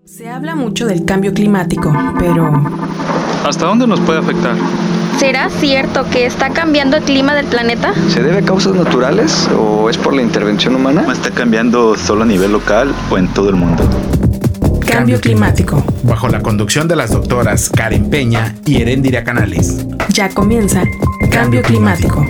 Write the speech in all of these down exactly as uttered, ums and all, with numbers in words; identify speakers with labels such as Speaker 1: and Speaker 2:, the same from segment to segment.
Speaker 1: Se habla mucho del cambio climático, pero
Speaker 2: ¿hasta dónde nos puede afectar?
Speaker 3: ¿Será cierto que está cambiando el clima del planeta?
Speaker 4: ¿Se debe a causas naturales o es por la intervención humana?
Speaker 5: ¿Está cambiando solo a nivel local o en todo el mundo?
Speaker 1: Cambio climático.
Speaker 6: Bajo la conducción de las doctoras Karen Peña y Erendira Canales.
Speaker 1: Ya comienza Cambio Climático.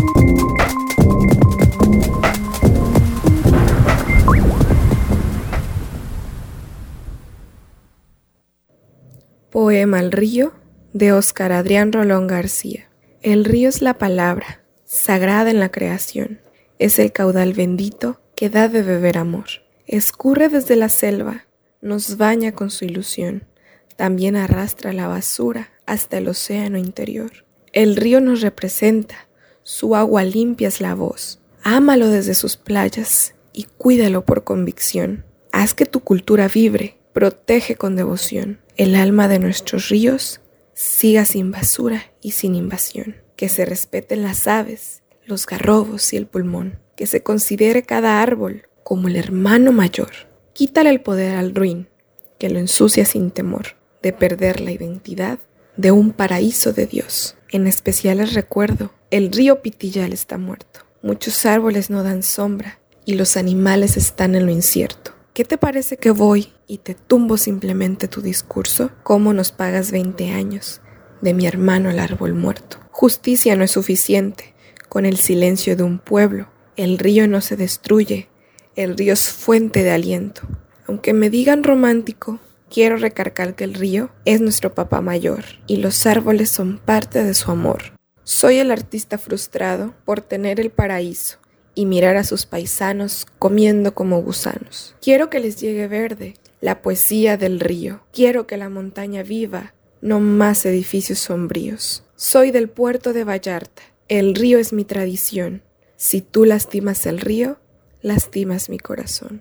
Speaker 7: Poema El río, de Óscar Adrián Rolón García. El río es la palabra, sagrada en la creación. Es el caudal bendito que da de beber amor. Escurre desde la selva, nos baña con su ilusión. También arrastra la basura hasta el océano interior. El río nos representa, su agua limpia es la voz. Ámalo desde sus playas y cuídalo por convicción. Haz que tu cultura vibre, protege con devoción. El alma de nuestros ríos siga sin basura y sin invasión. Que se respeten las aves, los garrobos y el pulmón. Que se considere cada árbol como el hermano mayor. Quítale el poder al ruin, que lo ensucia sin temor de perder la identidad de un paraíso de Dios. En especial les recuerdo, el río Pitillal está muerto. Muchos árboles no dan sombra y los animales están en lo incierto. ¿Qué te parece que voy y te tumbo simplemente tu discurso? ¿Cómo nos pagas veinte años de mi hermano el árbol muerto? Justicia no es suficiente con el silencio de un pueblo. El río no se destruye, el río es fuente de aliento. Aunque me digan romántico, quiero recargar que el río es nuestro papá mayor y los árboles son parte de su amor. Soy el artista frustrado por tener el paraíso y mirar a sus paisanos comiendo como gusanos. Quiero que les llegue verde la poesía del río. Quiero que la montaña viva, no más edificios sombríos. Soy del puerto de Vallarta. El río es mi tradición. Si tú lastimas el río, lastimas mi corazón.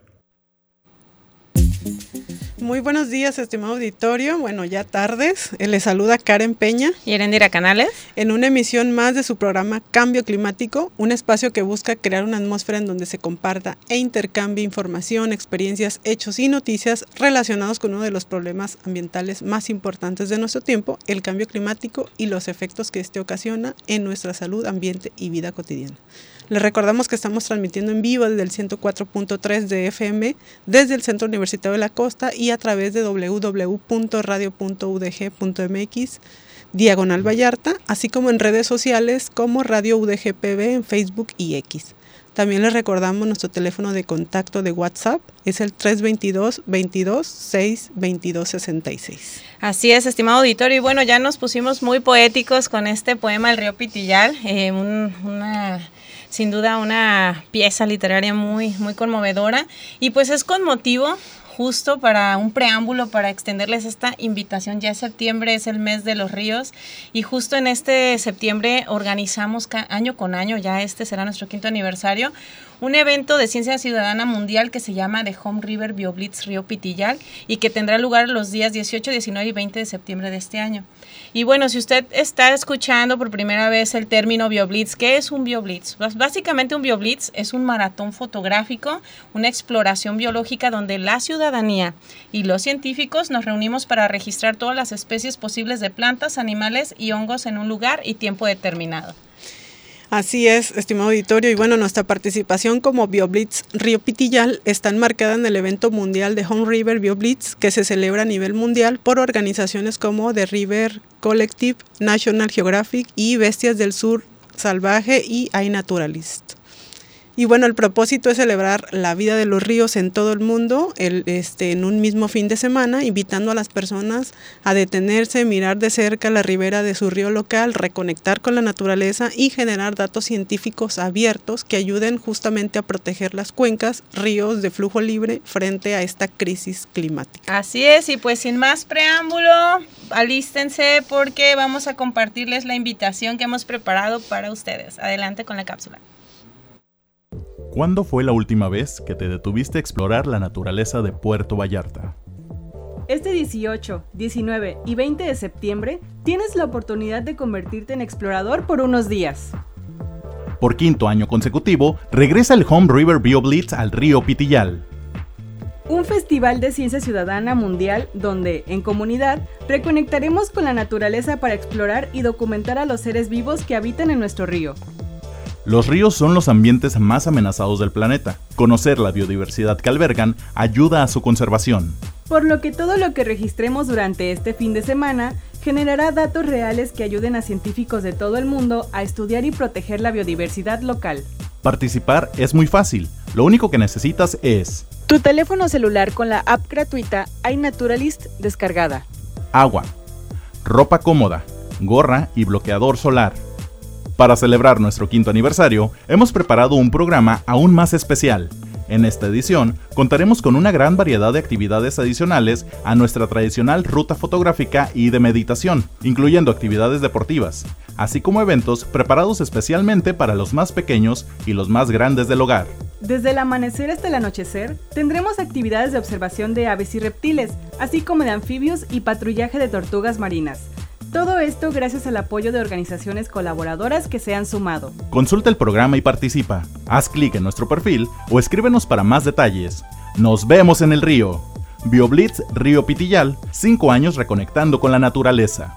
Speaker 8: Muy buenos días, estimado auditorio. Bueno, ya tardes. Les saluda Karen Peña
Speaker 9: y Erendira Canales
Speaker 8: en una emisión más de su programa Cambio Climático, un espacio que busca crear una atmósfera en donde se comparta e intercambie información, experiencias, hechos y noticias relacionados con uno de los problemas ambientales más importantes de nuestro tiempo, el cambio climático y los efectos que este ocasiona en nuestra salud, ambiente y vida cotidiana. Les recordamos que estamos transmitiendo en vivo desde el ciento cuatro punto tres de F M, desde el Centro Universitario de la Costa y a través de doble u doble u doble u punto radio punto u d g punto m x, diagonal Vallarta, así como en redes sociales como Radio U D G P B en Facebook y X. También les recordamos nuestro teléfono de contacto de WhatsApp, es el tres dos dos, veintidós, seis, veintidós, sesenta y seis.
Speaker 9: Así es, estimado auditorio, y bueno, ya nos pusimos muy poéticos con este poema El río Pitillal, eh, un, una... sin duda una pieza literaria muy, muy conmovedora, y pues es con motivo justo para un preámbulo para extenderles esta invitación. Ya septiembre es el mes de los ríos y justo en este septiembre organizamos ca- año con año, ya este será nuestro quinto aniversario, un evento de ciencia ciudadana mundial que se llama The Home River BioBlitz Río Pitillal y que tendrá lugar los días dieciocho, diecinueve y veinte de septiembre de este año. Y bueno, si usted está escuchando por primera vez el término BioBlitz, ¿qué es un BioBlitz? Básicamente un BioBlitz es un maratón fotográfico, una exploración biológica donde la ciudadanía y los científicos nos reunimos para registrar todas las especies posibles de plantas, animales y hongos en un lugar y tiempo determinado.
Speaker 8: Así es, estimado auditorio, y bueno, nuestra participación como BioBlitz Río Pitillal está enmarcada en el evento mundial de Home River BioBlitz que se celebra a nivel mundial por organizaciones como The River Collective, National Geographic y Bestias del Sur Salvaje y iNaturalist. Y bueno, el propósito es celebrar la vida de los ríos en todo el mundo el, este, en un mismo fin de semana, invitando a las personas a detenerse, mirar de cerca la ribera de su río local, reconectar con la naturaleza y generar datos científicos abiertos que ayuden justamente a proteger las cuencas, ríos de flujo libre frente a esta crisis climática.
Speaker 9: Así es, y pues sin más preámbulo, alístense porque vamos a compartirles la invitación que hemos preparado para ustedes. Adelante con la cápsula.
Speaker 10: ¿Cuándo fue la última vez que te detuviste a explorar la naturaleza de Puerto Vallarta?
Speaker 11: Este dieciocho, diecinueve y veinte de septiembre tienes la oportunidad de convertirte en explorador por unos días.
Speaker 10: Por quinto año consecutivo, regresa el Home River BioBlitz al río Pitillal.
Speaker 11: un festival de ciencia ciudadana mundial donde, en comunidad, reconectaremos con la naturaleza para explorar y documentar a los seres vivos que habitan en nuestro río.
Speaker 10: Los ríos son los ambientes más amenazados del planeta. Conocer la biodiversidad que albergan ayuda a su conservación.
Speaker 11: Por lo que todo lo que registremos durante este fin de semana generará datos reales que ayuden a científicos de todo el mundo a estudiar y proteger la biodiversidad local.
Speaker 10: Participar es muy fácil. Lo único que necesitas es
Speaker 11: tu teléfono celular con la app gratuita iNaturalist descargada,
Speaker 10: agua, ropa cómoda, gorra y bloqueador solar. Para celebrar nuestro quinto aniversario, hemos preparado un programa aún más especial. En esta edición, contaremos con una gran variedad de actividades adicionales a nuestra tradicional ruta fotográfica y de meditación, incluyendo actividades deportivas, así como eventos preparados especialmente para los más pequeños y los más grandes del hogar.
Speaker 11: Desde el amanecer hasta el anochecer, tendremos actividades de observación de aves y reptiles, así como de anfibios y patrullaje de tortugas marinas. Todo esto gracias al apoyo de organizaciones colaboradoras que se han sumado.
Speaker 10: Consulta el programa y participa. Haz clic en nuestro perfil o escríbenos para más detalles. ¡Nos vemos en el río! BioBlitz Río Pitillal, cinco años reconectando con la naturaleza.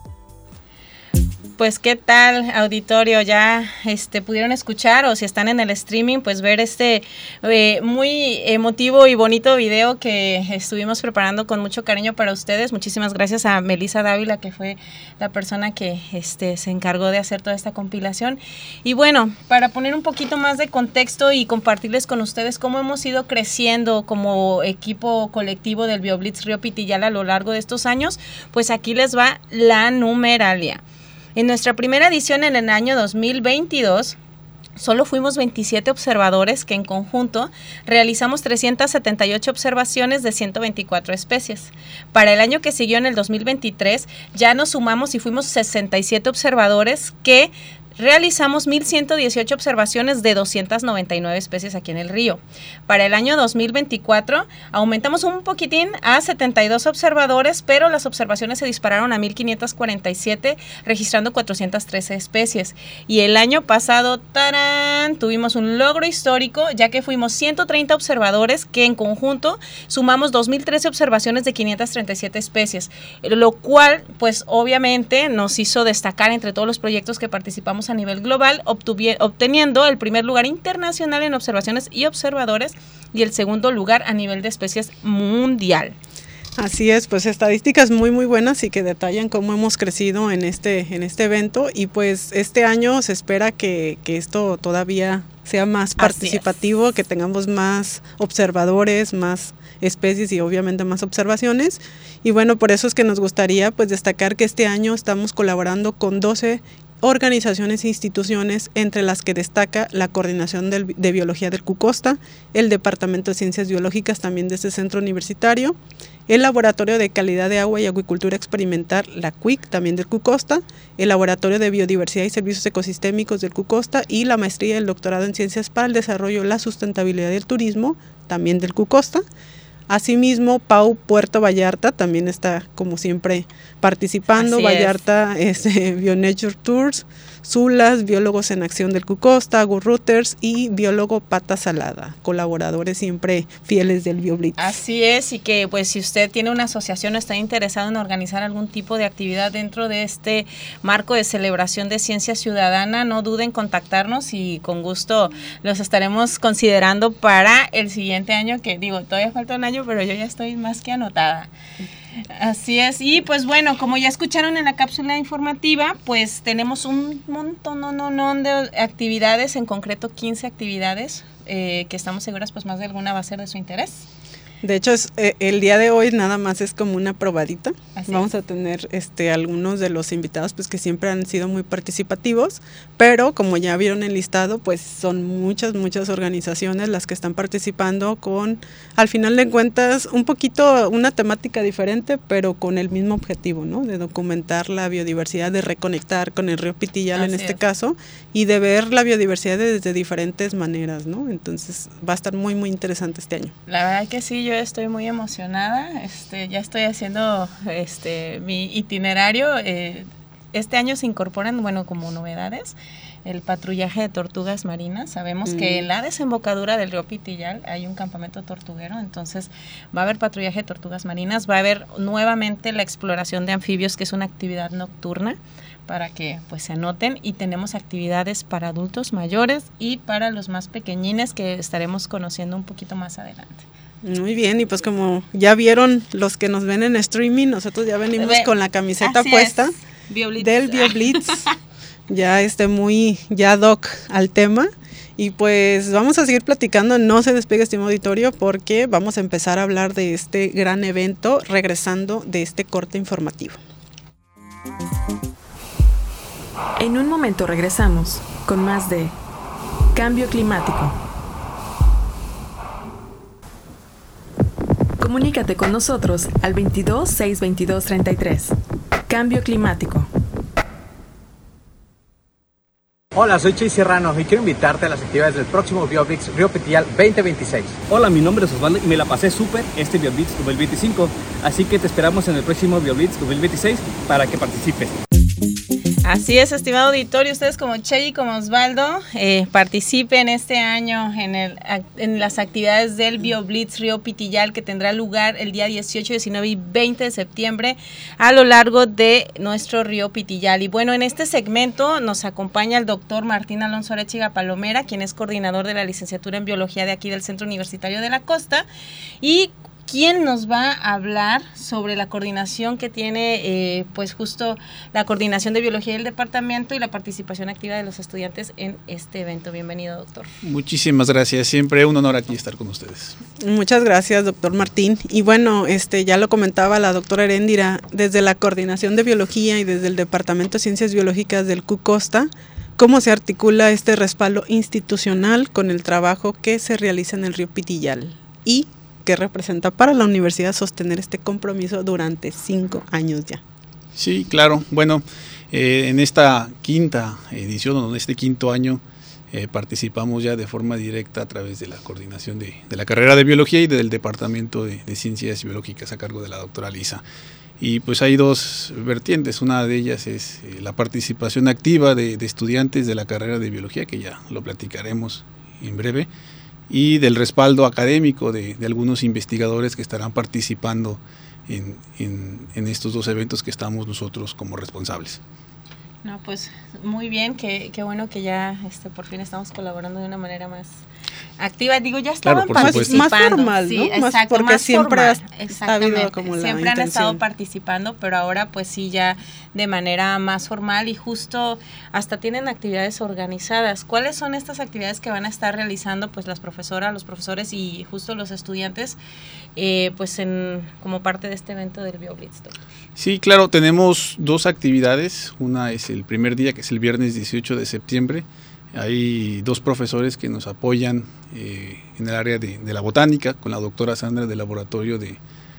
Speaker 9: Pues qué tal, auditorio, ya este pudieron escuchar, o si están en el streaming, pues ver este eh, muy emotivo y bonito video que estuvimos preparando con mucho cariño para ustedes. Muchísimas gracias a Melissa Dávila, que fue la persona que este se encargó de hacer toda esta compilación. Y bueno, para poner un poquito más de contexto y compartirles con ustedes cómo hemos ido creciendo como equipo colectivo del BioBlitz Río Pitillal a lo largo de estos años, pues aquí les va la numeralia. En nuestra primera edición en el año dos mil veintidós, solo fuimos veintisiete observadores que en conjunto realizamos trescientas setenta y ocho observaciones de ciento veinticuatro especies. Para el año que siguió, en el dos mil veintitrés, ya nos sumamos y fuimos sesenta y siete observadores que realizamos mil ciento dieciocho observaciones de doscientas noventa y nueve especies aquí en el río. Para el año dos mil veinticuatro aumentamos un poquitín a setenta y dos observadores, pero las observaciones se dispararon a mil quinientas cuarenta y siete, registrando cuatrocientas trece especies. Y el año pasado, ¡tarán!, tuvimos un logro histórico, ya que fuimos ciento treinta observadores que en conjunto sumamos dos mil trece observaciones de quinientas treinta y siete especies, lo cual pues obviamente nos hizo destacar entre todos los proyectos que participamos a nivel global, obteniendo el primer lugar internacional en observaciones y observadores y el segundo lugar a nivel de especies mundial.
Speaker 8: Así es, pues estadísticas muy muy buenas y que detallan cómo hemos crecido en este, en este evento, y pues este año se espera que, que esto todavía sea más participativo, que tengamos más observadores, más especies y obviamente más observaciones. Y bueno, por eso es que nos gustaría pues destacar que este año estamos colaborando con doce organizaciones e instituciones, entre las que destaca la Coordinación del, de Biología del Cucosta, el Departamento de Ciencias Biológicas también de este centro universitario, el Laboratorio de Calidad de Agua y Acuicultura Experimental, la C U I C, también del Cucosta, el Laboratorio de Biodiversidad y Servicios Ecosistémicos del Cucosta y la Maestría y el Doctorado en Ciencias para el Desarrollo, la Sustentabilidad y el Turismo, también del Cucosta. Asimismo, P A U Puerto Vallarta también está, como siempre, participando. Así Vallarta es, es eh, BioNature Tours, Zulas, Biólogos en Acción del Cucosta, GoRooters y Biólogo Pata Salada, colaboradores siempre fieles del BioBlitz.
Speaker 9: Así es, y que pues si usted tiene una asociación o está interesado en organizar algún tipo de actividad dentro de este marco de celebración de ciencia ciudadana, no duden en contactarnos y con gusto los estaremos considerando para el siguiente año, que digo, todavía falta un año, pero yo ya estoy más que anotada. Así es, y pues bueno, como ya escucharon en la cápsula informativa, pues tenemos un montón no, no, no, de actividades, en concreto quince actividades, eh, que estamos seguras pues más de alguna va a ser de su interés.
Speaker 8: De hecho, es, eh, el día de hoy nada más es como una probadita.
Speaker 9: Así
Speaker 8: Vamos
Speaker 9: es.
Speaker 8: a tener este algunos de los invitados pues que siempre han sido muy participativos, pero como ya vieron el listado, pues son muchas, muchas organizaciones las que están participando con, al final de cuentas, un poquito una temática diferente, pero con el mismo objetivo, ¿no? De documentar la biodiversidad, de reconectar con el río Pitillal Así en este es. caso, y de ver la biodiversidad desde diferentes maneras, ¿no? Entonces va a estar muy, muy interesante este año.
Speaker 9: La verdad que sí, yo estoy muy emocionada, este, ya estoy haciendo este mi itinerario, eh, este año se incorporan, bueno, como novedades, el patrullaje de tortugas marinas. Sabemos mm. que en la desembocadura del río Pitillal hay un campamento tortuguero, entonces va a haber patrullaje de tortugas marinas, va a haber nuevamente la exploración de anfibios, que es una actividad nocturna, para que pues se anoten, y tenemos actividades para adultos mayores y para los más pequeñines que estaremos conociendo un poquito más adelante.
Speaker 8: Muy bien, y pues como ya vieron los que nos ven en streaming, nosotros ya venimos Ve, con la camiseta
Speaker 9: así
Speaker 8: puesta
Speaker 9: BioBlitz.
Speaker 8: del BioBlitz, ya este muy, ya doc al tema, y pues vamos a seguir platicando, no se despegue estimado auditorio, porque vamos a empezar a hablar de este gran evento, regresando de este corte informativo.
Speaker 1: En un momento regresamos con más de Cambio Climático. Comunícate con nosotros al veintidós, seiscientos veintidós, treinta y tres. Cambio Climático.
Speaker 12: Hola, soy Chase Serrano y quiero invitarte a las actividades del próximo BioBlitz Río Pitillal veinte veintiséis.
Speaker 13: Hola, mi nombre es Osvaldo y me la pasé súper este BioBlitz dos mil veinticinco, así que te esperamos en el próximo BioBlitz dos mil veintiséis para que participes.
Speaker 9: Así es, estimado auditorio, ustedes como Che y como Osvaldo eh, participen este año en, el, en las actividades del BioBlitz Río Pitillal, que tendrá lugar el día dieciocho, diecinueve y veinte de septiembre a lo largo de nuestro río Pitillal. Y bueno, en este segmento nos acompaña el doctor Martín Alonso Arechiga Palomera, quien es coordinador de la licenciatura en Biología de aquí del Centro Universitario de la Costa, y ¿quién nos va a hablar sobre la coordinación que tiene, eh, pues justo la coordinación de biología del departamento y la participación activa de los estudiantes en este evento? Bienvenido, doctor.
Speaker 14: Muchísimas gracias, siempre un honor aquí estar con ustedes.
Speaker 8: Muchas gracias, doctor Martín. Y bueno, este ya lo comentaba la doctora Heréndira, desde la coordinación de biología y desde el Departamento de Ciencias Biológicas del C U Costa, ¿cómo se articula este respaldo institucional con el trabajo que se realiza en el río Pitillal? Y ¿qué representa para la universidad sostener este compromiso durante cinco años ya?
Speaker 14: Sí, claro. Bueno, eh, en esta quinta edición, o en este quinto año, eh, participamos ya de forma directa a través de la coordinación de, de la carrera de biología y del departamento de, de ciencias biológicas a cargo de la doctora Lisa. Y pues hay dos vertientes, una de ellas es eh, la participación activa de, de estudiantes de la carrera de biología, que ya lo platicaremos en breve, y del respaldo académico de, de algunos investigadores que estarán participando en, en, en estos dos eventos que estamos nosotros como responsables.
Speaker 9: No, pues muy bien, qué qué bueno que ya este por fin estamos colaborando de una manera más activa. Digo, ya estaban
Speaker 14: claro,
Speaker 9: participando.
Speaker 8: Más formal,
Speaker 9: sí,
Speaker 8: ¿no?
Speaker 9: Exacto,
Speaker 8: más porque
Speaker 9: más
Speaker 8: siempre
Speaker 9: formal,
Speaker 8: ha habido como la
Speaker 9: siempre han
Speaker 8: intención.
Speaker 9: estado participando, pero ahora pues sí ya de manera más formal, y justo hasta tienen actividades organizadas. ¿Cuáles son estas actividades que van a estar realizando pues las profesoras, los profesores y justo los estudiantes eh, pues en como parte de este evento del BioBlitz, doctor?
Speaker 14: Sí, claro, tenemos dos actividades. Una es el primer día, que es el viernes dieciocho de septiembre. Hay dos profesores que nos apoyan eh, en el área de, de la botánica, con la doctora Sandra del Laboratorio de,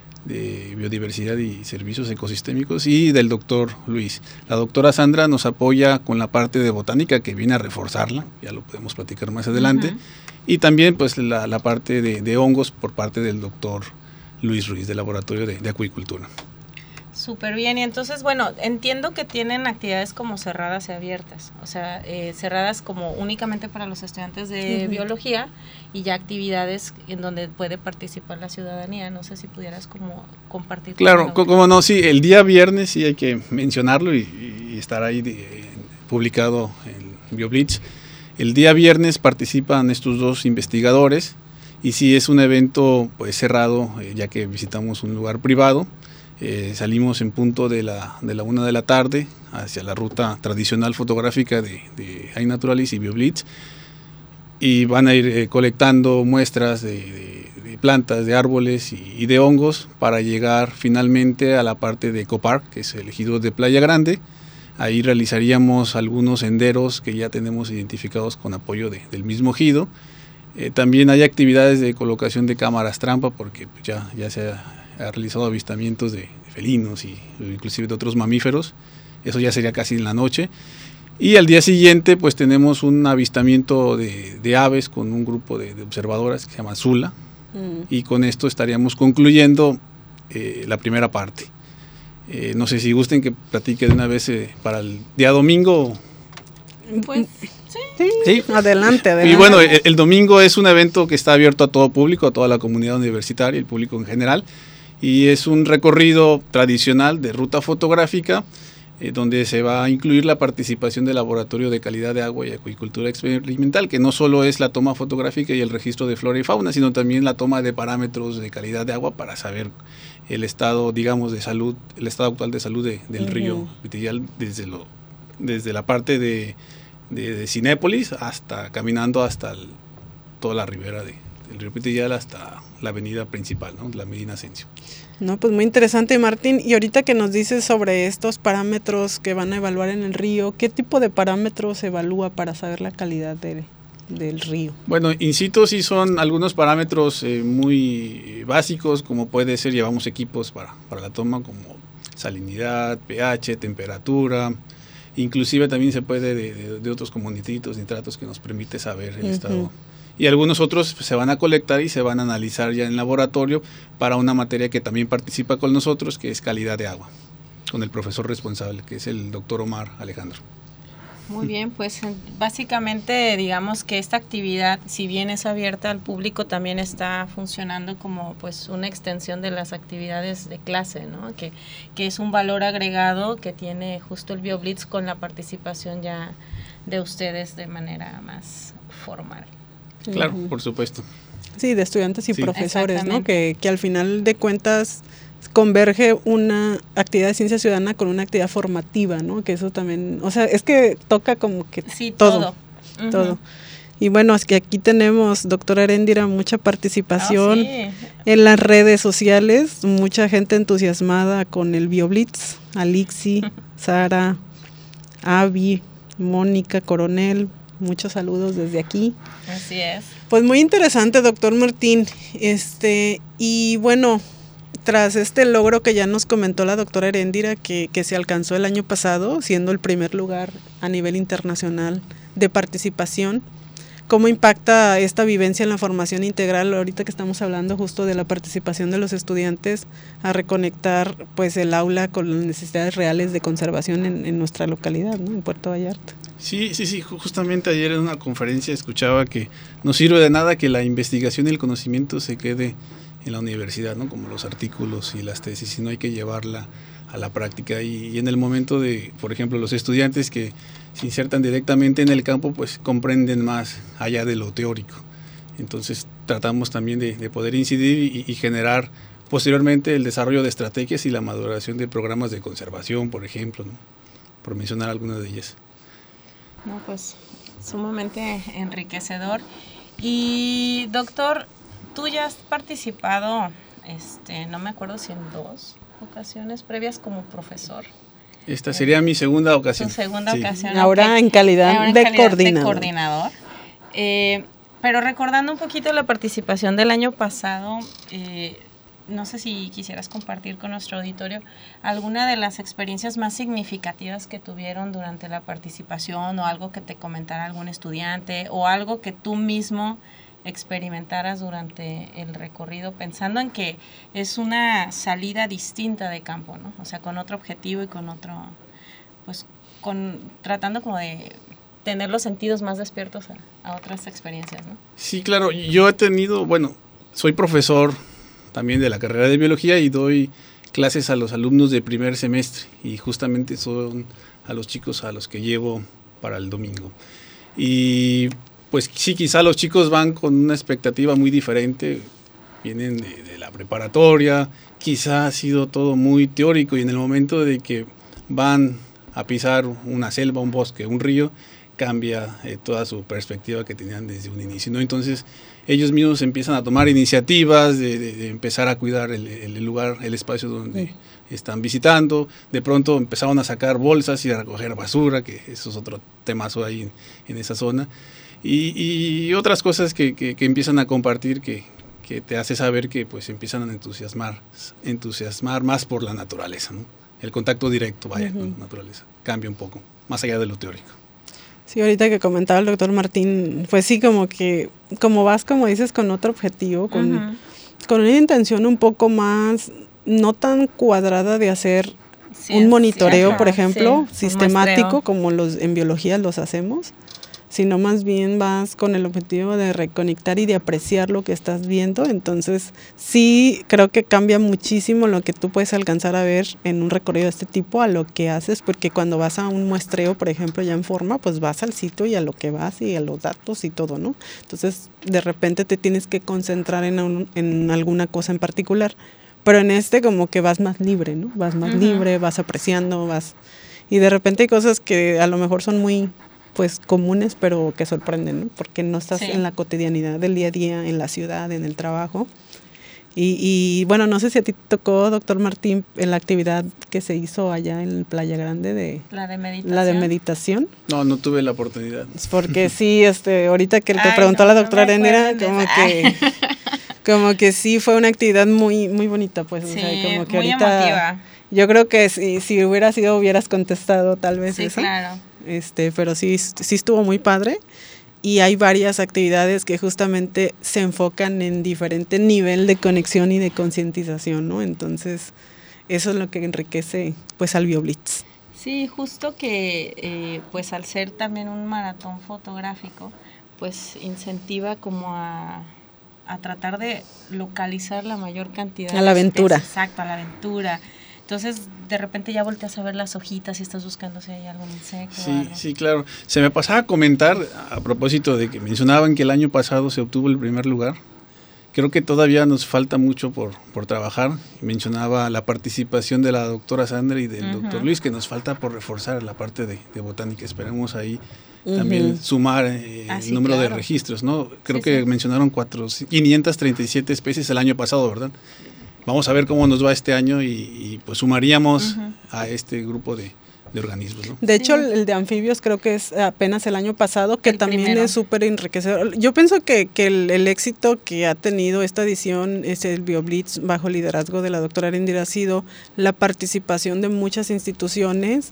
Speaker 14: de Biodiversidad y Servicios Ecosistémicos, y del doctor Luis. La doctora Sandra nos apoya con la parte de botánica, que viene a reforzarla, ya lo podemos platicar más adelante, uh-huh. Y también pues la, la parte de, de hongos por parte del doctor Luis Ruiz del Laboratorio de, de Acuicultura.
Speaker 9: Súper bien, y entonces, bueno, entiendo que tienen actividades como cerradas y abiertas, o sea, eh, cerradas como únicamente para los estudiantes de uh-huh. biología, y ya actividades en donde puede participar la ciudadanía. No sé si pudieras como compartir.
Speaker 14: Claro, como no, sí, el día viernes sí hay que mencionarlo y, y estar ahí de, publicado en BioBlitz. El día viernes participan estos dos investigadores, y sí es un evento pues cerrado, eh, ya que visitamos un lugar privado. Eh, salimos en punto de la, de la una de la tarde hacia la ruta tradicional fotográfica de, de iNaturalis y BioBlitz, y van a ir eh, colectando muestras de, de, de plantas, de árboles y, y de hongos para llegar finalmente a la parte de Ecopark, que es el ejido de Playa Grande. Ahí realizaríamos algunos senderos que ya tenemos identificados con apoyo de, del mismo ejido. Eh, también hay actividades de colocación de cámaras trampa, porque ya, ya se ha ha realizado avistamientos de felinos y inclusive de otros mamíferos. Eso ya sería casi en la noche. Y al día siguiente pues tenemos un avistamiento de, de aves con un grupo de, de observadoras que se llama Zula, mm. y con esto estaríamos concluyendo eh, la primera parte. Eh, no sé si gusten que platique de una vez eh, para el día domingo.
Speaker 9: Pues
Speaker 8: sí,
Speaker 14: sí.
Speaker 8: Adelante, adelante.
Speaker 14: Y bueno, el, el domingo es un evento que está abierto a todo público, a toda la comunidad universitaria, el público en general, y es un recorrido tradicional de ruta fotográfica, eh, donde se va a incluir la participación del Laboratorio de Calidad de Agua y Acuicultura Experimental, que no solo es la toma fotográfica y el registro de flora y fauna, sino también la toma de parámetros de calidad de agua para saber el estado, digamos, de salud, el estado actual de salud de, del uh-huh. río Pitillal, desde, lo, desde la parte de, de, de Cinépolis hasta, caminando hasta el, toda la ribera de, del río Pitillal hasta la avenida principal, ¿no? La Medina Ascencio.
Speaker 8: No, pues muy interesante, Martín. Y ahorita que nos dices sobre estos parámetros que van a evaluar en el río, ¿qué tipo de parámetros se evalúa para saber la calidad de, del río?
Speaker 14: Bueno, in situ sí son algunos parámetros eh, muy básicos, como puede ser, llevamos equipos para, para la toma, como salinidad, pH, temperatura, inclusive también se puede de, de, de otros como nitritos, nitratos, que nos permite saber el uh-huh. estado. Y algunos otros se van a colectar y se van a analizar ya en laboratorio para una materia que también participa con nosotros, que es calidad de agua, con el profesor responsable, que es el doctor Omar Alejandro.
Speaker 9: Muy bien, pues básicamente digamos que esta actividad, si bien es abierta al público, también está funcionando como pues una extensión de las actividades de clase, ¿no? Que, que es un valor agregado que tiene justo el BioBlitz con la participación ya de ustedes de manera más formal.
Speaker 14: Claro, por supuesto.
Speaker 8: Sí, de estudiantes y sí. profesores, ¿no? Que, que al final de cuentas converge una actividad de ciencia ciudadana con una actividad formativa, ¿no? Que eso también, o sea, es que toca como que
Speaker 9: sí,
Speaker 8: todo,
Speaker 9: todo. Uh-huh.
Speaker 8: todo. Y bueno, es que aquí tenemos, doctora Heréndira, mucha participación oh, sí. en las redes sociales, mucha gente entusiasmada con el BioBlitz, Alixi, Sara, Avi, Mónica Coronel. Muchos saludos desde aquí.
Speaker 9: Así es.
Speaker 8: Pues muy interesante, doctor Martín. Este, y bueno, tras este logro que ya nos comentó la doctora Heréndira, que, que se alcanzó el año pasado, siendo el primer lugar a nivel internacional de participación, ¿cómo impacta esta vivencia en la formación integral? Ahorita que estamos hablando justo de la participación de los estudiantes a reconectar pues el aula con las necesidades reales de conservación en, en nuestra localidad, ¿no? En Puerto Vallarta.
Speaker 14: Sí, sí, sí, justamente ayer en una conferencia escuchaba que no sirve de nada que la investigación y el conocimiento se quede en la universidad, ¿no? Como los artículos y las tesis, sino hay que llevarla a la práctica y, y en el momento de, por ejemplo, los estudiantes que se insertan directamente en el campo, pues comprenden más allá de lo teórico. Entonces tratamos también de, de poder incidir y, y generar posteriormente el desarrollo de estrategias y la maduración de programas de conservación, por ejemplo, ¿no? Por mencionar algunas de ellas.
Speaker 9: No, pues sumamente enriquecedor. Y doctor, tú ya has participado, este, no me acuerdo si en dos ocasiones previas como profesor.
Speaker 14: Esta sería eh, mi segunda ocasión.
Speaker 9: Tu segunda
Speaker 14: sí.
Speaker 9: ocasión.
Speaker 8: Ahora
Speaker 9: okay.
Speaker 8: en calidad,
Speaker 9: Ahora en
Speaker 8: de,
Speaker 9: calidad
Speaker 8: coordinador.
Speaker 9: de coordinador. Eh, pero recordando un poquito la participación del año pasado, eh, no sé si quisieras compartir con nuestro auditorio alguna de las experiencias más significativas que tuvieron durante la participación o algo que te comentara algún estudiante o algo que tú mismo experimentaras durante el recorrido, pensando en que es una salida distinta de campo, ¿no? O sea, con otro objetivo y con otro, pues, con tratando como de tener los sentidos más despiertos a, a otras experiencias, ¿no?
Speaker 14: Sí, claro. Yo he tenido, bueno, soy profesor también de la carrera de biología y doy clases a los alumnos de primer semestre y justamente son a los chicos a los que llevo para el domingo. Y pues sí, quizá los chicos van con una expectativa muy diferente, vienen de, de la preparatoria, quizá ha sido todo muy teórico y en el momento de que van a pisar una selva, un bosque, un río, cambia eh, toda su perspectiva que tenían desde un inicio, ¿no? Entonces ellos mismos empiezan a tomar iniciativas de, de, de empezar a cuidar el, el lugar, el espacio donde sí. están visitando. De pronto empezaron a sacar bolsas y a recoger basura, que eso es otro temazo ahí en, en esa zona. Y, y otras cosas que, que, que empiezan a compartir que, que te hace saber que pues empiezan a entusiasmar, entusiasmar más por la naturaleza, ¿no? El contacto directo, vaya, uh-huh. con la naturaleza. Cambia un poco, más allá de lo teórico.
Speaker 8: Sí, ahorita que comentaba el doctor Martín, pues sí, como que, como vas, como dices, con otro objetivo, con, uh-huh. con una intención un poco más, no tan cuadrada de hacer un monitoreo,
Speaker 9: Ajá,
Speaker 8: por ejemplo,
Speaker 9: sí,
Speaker 8: sistemático, como los en biología los hacemos, sino más bien vas con el objetivo de reconectar y de apreciar lo que estás viendo. Entonces, sí creo que cambia muchísimo lo que tú puedes alcanzar a ver en un recorrido de este tipo a lo que haces, porque cuando vas a un muestreo, por ejemplo, ya en forma, pues vas al sitio y a lo que vas y a los datos y todo, ¿no? Entonces, de repente te tienes que concentrar en, un, en alguna cosa en particular, pero en este como que vas más libre, ¿no? Vas más uh-huh. libre, vas apreciando, vas... Y de repente hay cosas que a lo mejor son muy... pues comunes, pero que sorprenden, ¿no? Porque no estás sí. en la cotidianidad del día a día, en la ciudad, en el trabajo. Y, y bueno, no sé si a ti te tocó, doctor Martín, en la actividad que se hizo allá en Playa Grande de...
Speaker 9: La de meditación.
Speaker 8: La de meditación.
Speaker 14: No, no tuve la oportunidad.
Speaker 8: Porque sí, este, ahorita que te Ay, preguntó no, la doctora no Erendira, como que... como que sí fue una actividad muy, muy bonita, pues.
Speaker 9: Sí,
Speaker 8: o sea, como que
Speaker 9: muy
Speaker 8: ahorita, emotiva. Yo creo que si, si hubiera sido, hubieras contestado tal vez
Speaker 9: sí,
Speaker 8: eso.
Speaker 9: Sí, claro.
Speaker 8: Este, pero sí, sí estuvo muy padre y hay varias actividades que justamente se enfocan en diferente nivel de conexión y de concientización, ¿no? Entonces, eso es lo que enriquece pues al BioBlitz.
Speaker 9: Sí, justo que eh, pues al ser también un maratón fotográfico, pues incentiva como a, a tratar de localizar la mayor cantidad.
Speaker 8: A la aventura.
Speaker 9: Especies, exacto, a la aventura. Entonces, de repente ya volteas a ver las hojitas y estás buscando si hay algún insecto.
Speaker 14: Sí,
Speaker 9: algo.
Speaker 14: sí, claro. Se me pasaba a comentar, a propósito de que mencionaban que el año pasado se obtuvo el primer lugar. Creo que todavía nos falta mucho por, por trabajar. Mencionaba la participación de la doctora Sandra y del uh-huh. doctor Luis, que nos falta por reforzar la parte de, de botánica. Esperemos ahí uh-huh. también sumar eh, ah, el sí, número claro. de registros, ¿no? Creo sí, que sí. mencionaron cuatro, quinientas treinta y siete especies el año pasado, ¿verdad? Vamos a ver cómo nos va este año y, y pues sumaríamos uh-huh. a este grupo de, de organismos, ¿no?
Speaker 8: De hecho, sí. el de anfibios creo que es apenas el año pasado, que el también primero. Es súper enriquecedor. Yo pienso que, que el, el éxito que ha tenido esta edición es el BioBlitz bajo el liderazgo de la doctora Erendira, ha sido la participación de muchas instituciones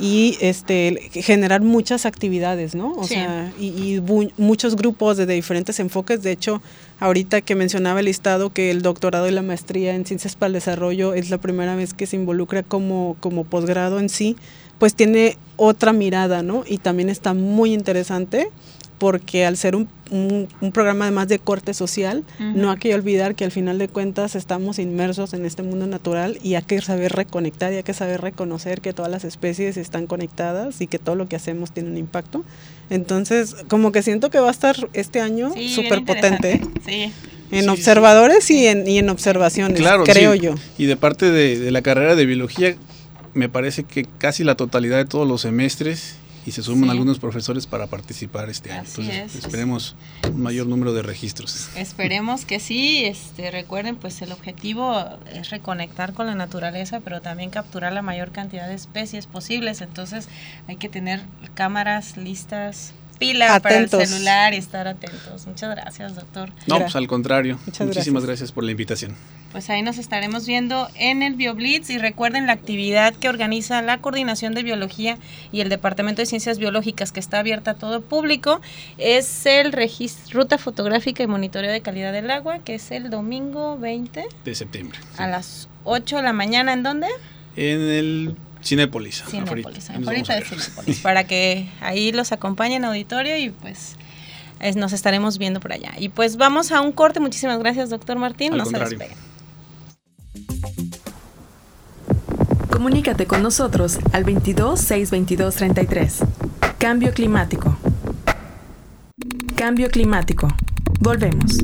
Speaker 8: y este generar muchas actividades, ¿no? O sí. sea, y, y bu- muchos grupos de, de diferentes enfoques. De hecho, ahorita que mencionaba el listado que el doctorado y la maestría en Ciencias para el Desarrollo es la primera vez que se involucra como, como posgrado en sí, pues tiene otra mirada, ¿no? Y también está muy interesante porque al ser un, un, un programa además de corte social, uh-huh. no hay que olvidar que al final de cuentas estamos inmersos en este mundo natural y hay que saber reconectar y hay que saber reconocer que todas las especies están conectadas y que todo lo que hacemos tiene un impacto. Entonces, como que siento que va a estar este año súper sí, potente.
Speaker 9: Sí.
Speaker 8: En
Speaker 14: sí,
Speaker 8: observadores
Speaker 14: sí.
Speaker 8: Y, en, y en observaciones,
Speaker 14: claro,
Speaker 8: creo
Speaker 14: sí.
Speaker 8: yo.
Speaker 14: Y de parte de, de la carrera de biología, me parece que casi la totalidad de todos los semestres y se suman sí. algunos profesores para participar este año.
Speaker 9: Así
Speaker 14: Entonces,
Speaker 9: es.
Speaker 14: esperemos un mayor número de registros.
Speaker 9: Esperemos que sí. Este, recuerden, pues el objetivo es reconectar con la naturaleza, pero también capturar la mayor cantidad de especies posibles. Entonces, hay que tener cámaras listas, pilas atentos. Para el celular y estar atentos. Muchas gracias, doctor.
Speaker 14: No, pues al contrario.
Speaker 8: Muchas
Speaker 14: Muchísimas
Speaker 8: gracias.
Speaker 14: gracias por la invitación.
Speaker 9: Pues ahí nos estaremos viendo en el BioBlitz y recuerden la actividad que organiza la Coordinación de Biología y el Departamento de Ciencias Biológicas, que está abierta a todo público, es el registro, ruta fotográfica y monitoreo de calidad del agua, que es el domingo veinte
Speaker 14: de septiembre.
Speaker 9: A sí. las ocho de la mañana, ¿en dónde?
Speaker 14: En el Cinépolis.
Speaker 9: Cinépolis, ahorita de Cinépolis, para que ahí los acompañen auditorio y pues es, nos estaremos viendo por allá. Y pues vamos a un corte. Muchísimas gracias, doctor Martín.
Speaker 14: Al
Speaker 9: no
Speaker 14: contrario.
Speaker 9: se despeguen.
Speaker 1: Comunícate con nosotros al veintidós, seiscientos veintidós, treinta y tres. Cambio climático. Cambio climático. Volvemos.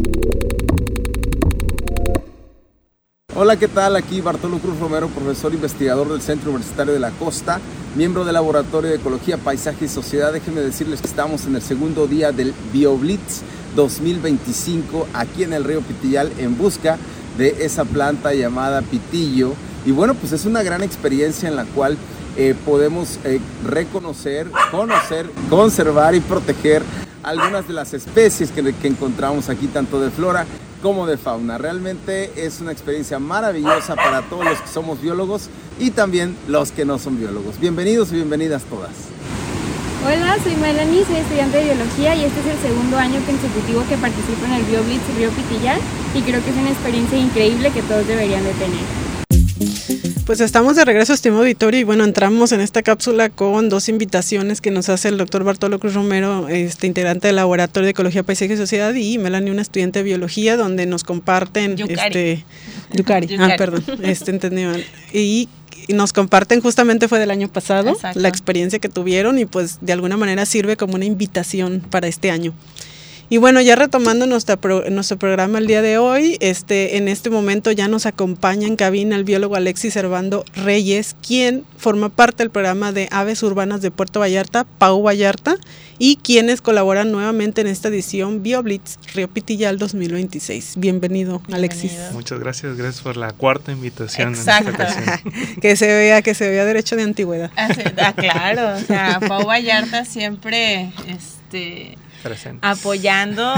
Speaker 15: Hola, ¿qué tal? Aquí Bartolo Cruz Romero, profesor investigador del Centro Universitario de la Costa, miembro del Laboratorio de Ecología, Paisaje y Sociedad. Déjenme decirles que estamos en el segundo día del BioBlitz dos mil veinticinco aquí en el río Pitillal en busca de esa planta llamada pitillo. Y bueno, pues es una gran experiencia en la cual eh, podemos eh, reconocer, conocer, conservar y proteger algunas de las especies que, que encontramos aquí, tanto de flora como de fauna. Realmente es una experiencia maravillosa para todos los que somos biólogos y también los que no son biólogos. Bienvenidos y bienvenidas todas.
Speaker 16: Hola, soy Melanie, soy estudiante de biología y este es el segundo año consecutivo que participo en el BioBlitz Río Pitillal y creo que es una experiencia increíble que todos deberían de tener.
Speaker 8: Pues estamos de regreso, estimado auditorio, y bueno, entramos en esta cápsula con dos invitaciones que nos hace el doctor Bartolo Cruz Romero, este integrante del Laboratorio de Ecología, Paisaje y Sociedad, y Melanie, una estudiante de Biología, donde nos comparten...
Speaker 9: Yukari.
Speaker 8: este Yukari,
Speaker 9: Yukari.
Speaker 8: ah, perdón, este entendí mal. Y y nos comparten, justamente fue del año pasado, exacto, la experiencia que tuvieron y pues de alguna manera sirve como una invitación para este año. Y bueno, ya retomando nuestra pro, nuestro programa el día de hoy, este, en este momento ya nos acompaña en cabina el biólogo Alexis Servando Reyes, quien forma parte del programa de Aves Urbanas de Puerto Vallarta, Pau Vallarta, y quienes colaboran nuevamente en esta edición BioBlitz Río Pitillal dos mil veintiséis. Bienvenido, Alexis. Bienvenido.
Speaker 17: Muchas gracias, gracias por la cuarta invitación.
Speaker 9: Exacto.
Speaker 17: En esta ocasión.
Speaker 8: que se vea, que se vea derecho de antigüedad.
Speaker 9: Ah, claro, o sea, Pau Vallarta siempre, este... presentes. Apoyando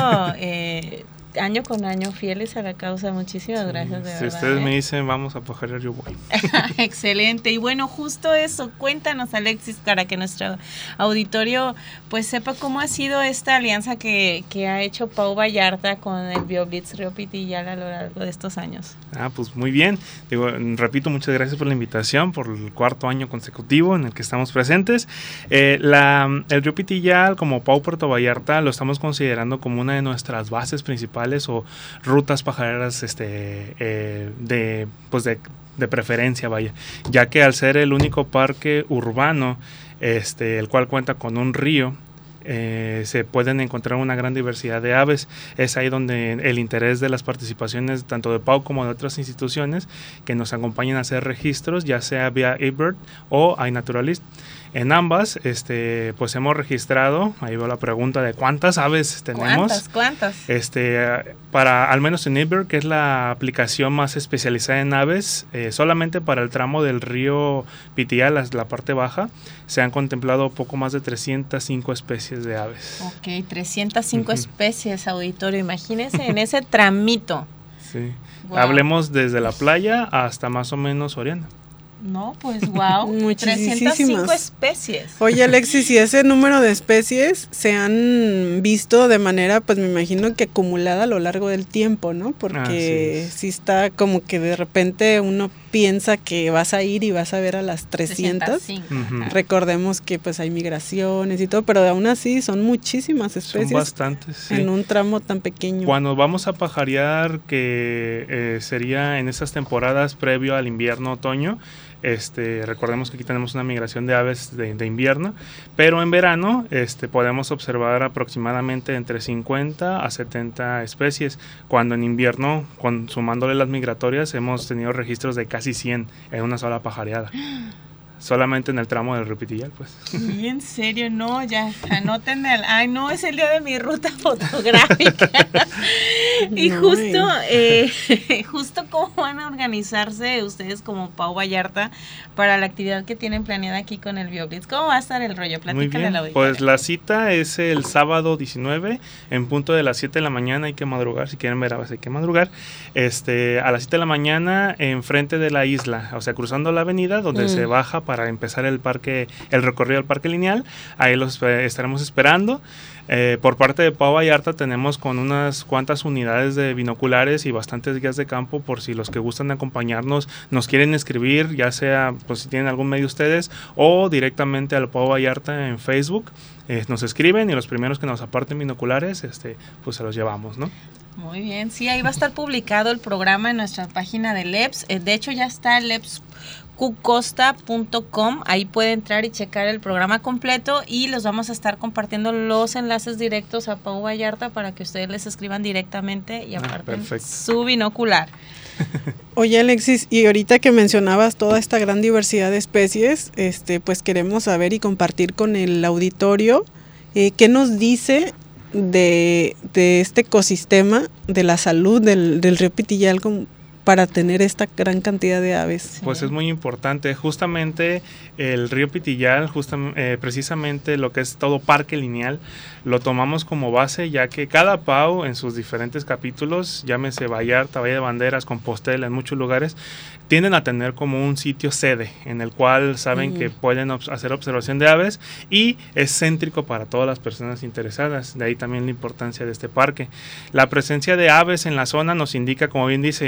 Speaker 9: eh, año con año, fieles a la causa. Muchísimas sí, gracias, de
Speaker 17: si
Speaker 9: verdad.
Speaker 17: Si ustedes
Speaker 9: ¿eh?
Speaker 17: me dicen vamos a pajarear, yo voy.
Speaker 9: Excelente. Y bueno, justo eso, cuéntanos, Alexis, para que nuestro auditorio pues sepa cómo ha sido esta alianza que, que ha hecho Pau Vallarta con el BioBlitz Río Pitillal a lo largo de estos años.
Speaker 17: Ah, pues muy bien. Digo, repito, muchas gracias por la invitación, por el cuarto año consecutivo en el que estamos presentes. Eh, la, el Río Pitillal, como Pau Puerto Vallarta, lo estamos considerando como una de nuestras bases principales o rutas pajareras este, eh, de, pues de, de preferencia, vaya, ya que al ser el único parque urbano, este, el cual cuenta con un río, Eh, se pueden encontrar una gran diversidad de aves. Es ahí donde el interés de las participaciones tanto de Pau como de otras instituciones que nos acompañan a hacer registros, ya sea vía eBird o iNaturalist. En ambas, este, pues hemos registrado, ahí veo la pregunta de cuántas aves tenemos.
Speaker 9: ¿Cuántas? ¿Cuántas?
Speaker 17: Este, para, al menos en eBird, que es la aplicación más especializada en aves, eh, solamente para el tramo del río Pitillal, la, la parte baja, se han contemplado poco más de trescientas cinco especies de aves.
Speaker 9: Ok, trescientas cinco
Speaker 17: Uh-huh.
Speaker 9: especies, auditorio, imagínense en ese tramito.
Speaker 17: Sí,
Speaker 9: wow.
Speaker 17: Hablemos desde la playa hasta más o menos Oriana.
Speaker 9: No, pues wow, trescientas cinco especies.
Speaker 8: Oye, Alexis, y ese número de especies se han visto de manera, pues me imagino que acumulada a lo largo del tiempo, ¿no? Porque sí está como que de repente uno piensa que vas a ir y vas a ver a las trescientas. Uh-huh. Recordemos que pues hay migraciones y todo, pero aún así son muchísimas especies.
Speaker 17: Son bastantes, sí.
Speaker 8: En un tramo tan pequeño.
Speaker 17: Cuando vamos a pajarear, que eh, sería en esas temporadas previo al invierno, otoño, Este, recordemos que aquí tenemos una migración de aves de, de invierno, pero en verano este, podemos observar aproximadamente entre cincuenta a setenta especies, cuando en invierno, con, sumándole las migratorias, hemos tenido registros de casi cien en una sola pajareada. Solamente en el tramo del Río Pitillal, pues.
Speaker 9: Sí, en serio, no, ya, anoten el, ay, no, es el día de mi ruta fotográfica. Y no, justo, eh, justo cómo van a organizarse ustedes como Pau Vallarta para la actividad que tienen planeada aquí con el BioBlitz. ¿Cómo va a estar el rollo? Platícale a la audiencia.
Speaker 17: Pues la cita es el sábado diecinueve, en punto de las siete de la mañana, hay que madrugar, si quieren ver aves hay que madrugar, este, a las siete de la mañana, enfrente de la isla, o sea, cruzando la avenida, donde mm. se baja para para empezar el parque, el recorrido del parque lineal. Ahí los eh, estaremos esperando. Eh, por parte de Pau Vallarta tenemos con unas cuantas unidades de binoculares y bastantes guías de campo por si los que gustan acompañarnos nos quieren escribir, ya sea pues si tienen algún medio ustedes o directamente al Pau Vallarta en Facebook. Eh, nos escriben y los primeros que nos aparten binoculares, este, pues se los llevamos, ¿no?
Speaker 9: Muy bien, sí, ahí va a estar publicado el programa en nuestra página de L E P S. Eh, de hecho ya está el L E P S q costa punto com, ahí puede entrar y checar el programa completo y los vamos a estar compartiendo los enlaces directos a Pau Vallarta para que ustedes les escriban directamente y aparten ah, su binocular.
Speaker 8: Oye, Alexis, y ahorita que mencionabas toda esta gran diversidad de especies, este, pues queremos saber y compartir con el auditorio eh, qué nos dice de, de este ecosistema, de la salud del, del río Pitillal con, para tener esta gran cantidad de aves.
Speaker 17: Pues es muy importante, justamente el río Pitillal, justamente, eh, precisamente lo que es todo parque lineal, lo tomamos como base, ya que cada Pau en sus diferentes capítulos, llámese Vallarta, Valle de Banderas, Compostela, en muchos lugares, tienden a tener como un sitio sede en el cual saben uh-huh. que pueden ob- hacer observación de aves y es céntrico para todas las personas interesadas, de ahí también la importancia de este parque. La presencia de aves en la zona nos indica, como bien dice, al estar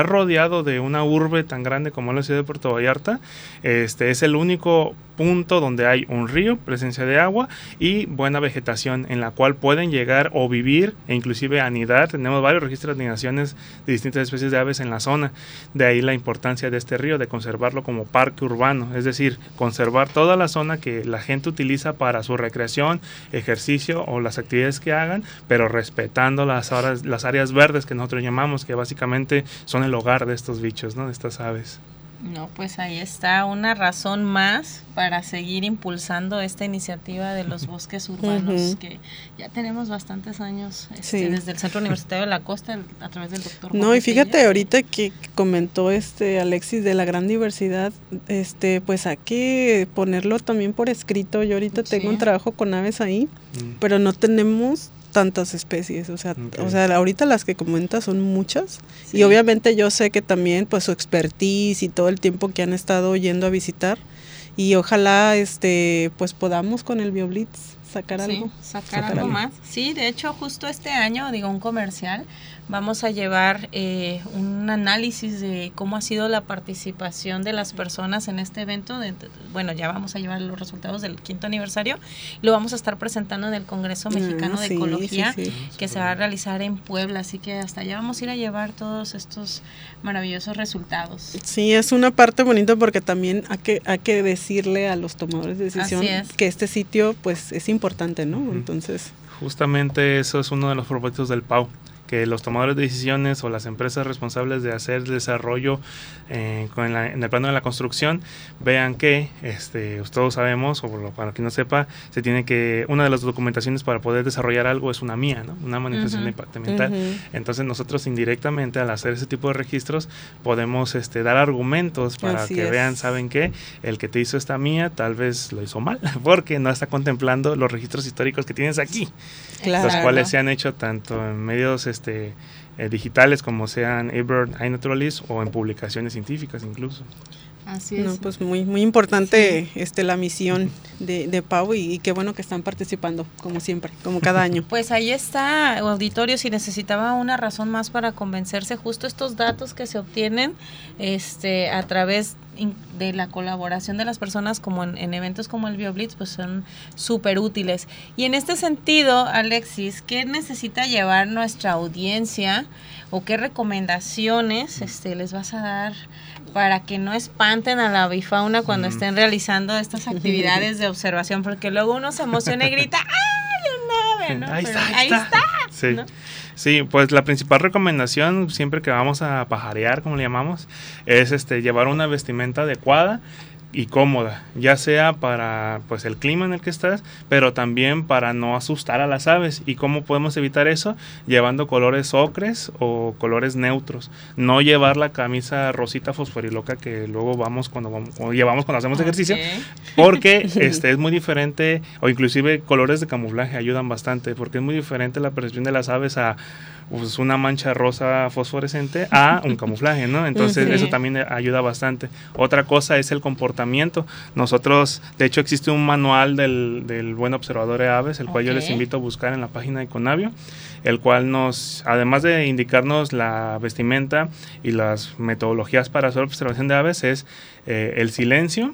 Speaker 17: estar rodeado de una urbe tan grande como la ciudad de Puerto Vallarta, este es el único punto donde hay un río, presencia de agua y buena vegetación en la cual pueden llegar o vivir e inclusive anidar. Tenemos varios registros de anidaciones de distintas especies de aves en la zona. De ahí la importancia de este río, de conservarlo como parque urbano, es decir, conservar toda la zona que la gente utiliza para su recreación, ejercicio o las actividades que hagan, pero respetando las áreas, las áreas verdes que nosotros llamamos, que básicamente son el hogar de estos bichos, ¿no? De estas aves.
Speaker 9: No, pues ahí está una razón más para seguir impulsando esta iniciativa de los bosques urbanos, uh-huh. que ya tenemos bastantes años este, sí. desde el Centro Universitario de la Costa a través del doctor
Speaker 8: No, y fíjate Tella. Ahorita que comentó este Alexis de la gran diversidad, este pues hay que ponerlo también por escrito. Yo ahorita sí. tengo un trabajo con aves ahí, mm. pero no tenemos tantas especies, o sea, okay. o sea, ahorita las que comentas son muchas sí. y obviamente yo sé que también pues su expertise y todo el tiempo que han estado yendo a visitar y ojalá este pues podamos con el BioBlitz sacar
Speaker 9: sí,
Speaker 8: algo.
Speaker 9: Sacar, sacar algo, algo más. Sí, de hecho justo este año, digo un comercial, vamos a llevar eh, un análisis de cómo ha sido la participación de las personas en este evento. De, de, bueno, ya vamos a llevar los resultados del quinto aniversario. Lo vamos a estar presentando en el Congreso Mexicano ah, de sí, Ecología, sí, sí. que se va a realizar en Puebla. Así que hasta allá vamos a ir a llevar todos estos maravillosos resultados.
Speaker 8: Sí, es una parte bonita porque también hay que, hay que decirle a los tomadores de decisión que este sitio pues es importante, ¿no? Uh-huh. Entonces,
Speaker 17: justamente eso es uno de los propósitos del P A U, que los tomadores de decisiones o las empresas responsables de hacer desarrollo eh, con la, en el plano de la construcción vean que, este, todos sabemos, o para quien no sepa, se tiene que, una de las documentaciones para poder desarrollar algo es una M I A, ¿no? Una manifestación uh-huh. de impacto ambiental. Uh-huh. Entonces nosotros indirectamente al hacer ese tipo de registros podemos este, dar argumentos para Así que es. vean, ¿saben qué? El que te hizo esta M I A tal vez lo hizo mal, porque no está contemplando los registros históricos que tienes aquí, claro. los cuales se han hecho tanto en medios este, Este, eh, digitales como sean eBird, iNaturalist o en publicaciones científicas incluso.
Speaker 8: Así es. No, pues muy muy importante sí. este la misión de, de P A U y, y qué bueno que están participando como siempre, como cada año.
Speaker 9: Pues ahí está, auditorio, si necesitaba una razón más para convencerse, justo estos datos que se obtienen este a través de la colaboración de las personas como en, en eventos como el BioBlitz, pues son súper útiles. Y en este sentido, Alexis, ¿qué necesita llevar nuestra audiencia o qué recomendaciones este, les vas a dar para que no espanten a la avifauna cuando mm. estén realizando estas actividades de observación? Porque luego uno se emociona y grita, ¡ay, un ave! ¿no?
Speaker 17: Ahí
Speaker 9: Pero
Speaker 17: está,
Speaker 9: ahí está. está
Speaker 17: sí.
Speaker 9: ¿no?
Speaker 17: Sí, pues la principal recomendación siempre que vamos a pajarear, como le llamamos, es este llevar una vestimenta adecuada y cómoda, ya sea para pues el clima en el que estás, pero también para no asustar a las aves. ¿Y cómo podemos evitar eso? Llevando colores ocres o colores neutros. No llevar la camisa rosita fosforiloca que luego vamos cuando vamos, o llevamos cuando hacemos okay. ejercicio, porque este es muy diferente, o inclusive colores de camuflaje ayudan bastante, porque es muy diferente la percepción de las aves a pues, una mancha rosa fosforescente a un camuflaje, ¿no? Entonces sí. eso también ayuda bastante. Otra cosa es el comportamiento. Nosotros, de hecho, existe un manual del, del buen observador de aves, el cual okay. yo les invito a buscar en la página de Conavio, el cual nos, además de indicarnos la vestimenta y las metodologías para hacer observación de aves, es eh, el silencio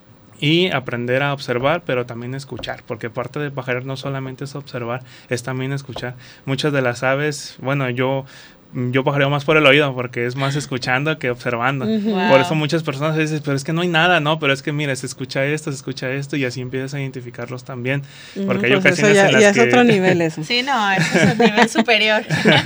Speaker 17: y aprender a observar, pero también escuchar, porque parte de pajarear no solamente es observar, es también escuchar. Muchas de las aves, bueno, yo yo pajareo más por el oído porque es más escuchando que observando. Wow. Por eso muchas personas dicen, pero es que no hay nada, ¿no? Pero es que mira, se escucha esto, se escucha esto y así empiezas a identificarlos también. Porque uh-huh, hay pues ocasiones
Speaker 8: ya,
Speaker 17: en las
Speaker 8: ya
Speaker 17: que...
Speaker 8: es otro nivel eso.
Speaker 9: Sí, no, eso es un nivel superior.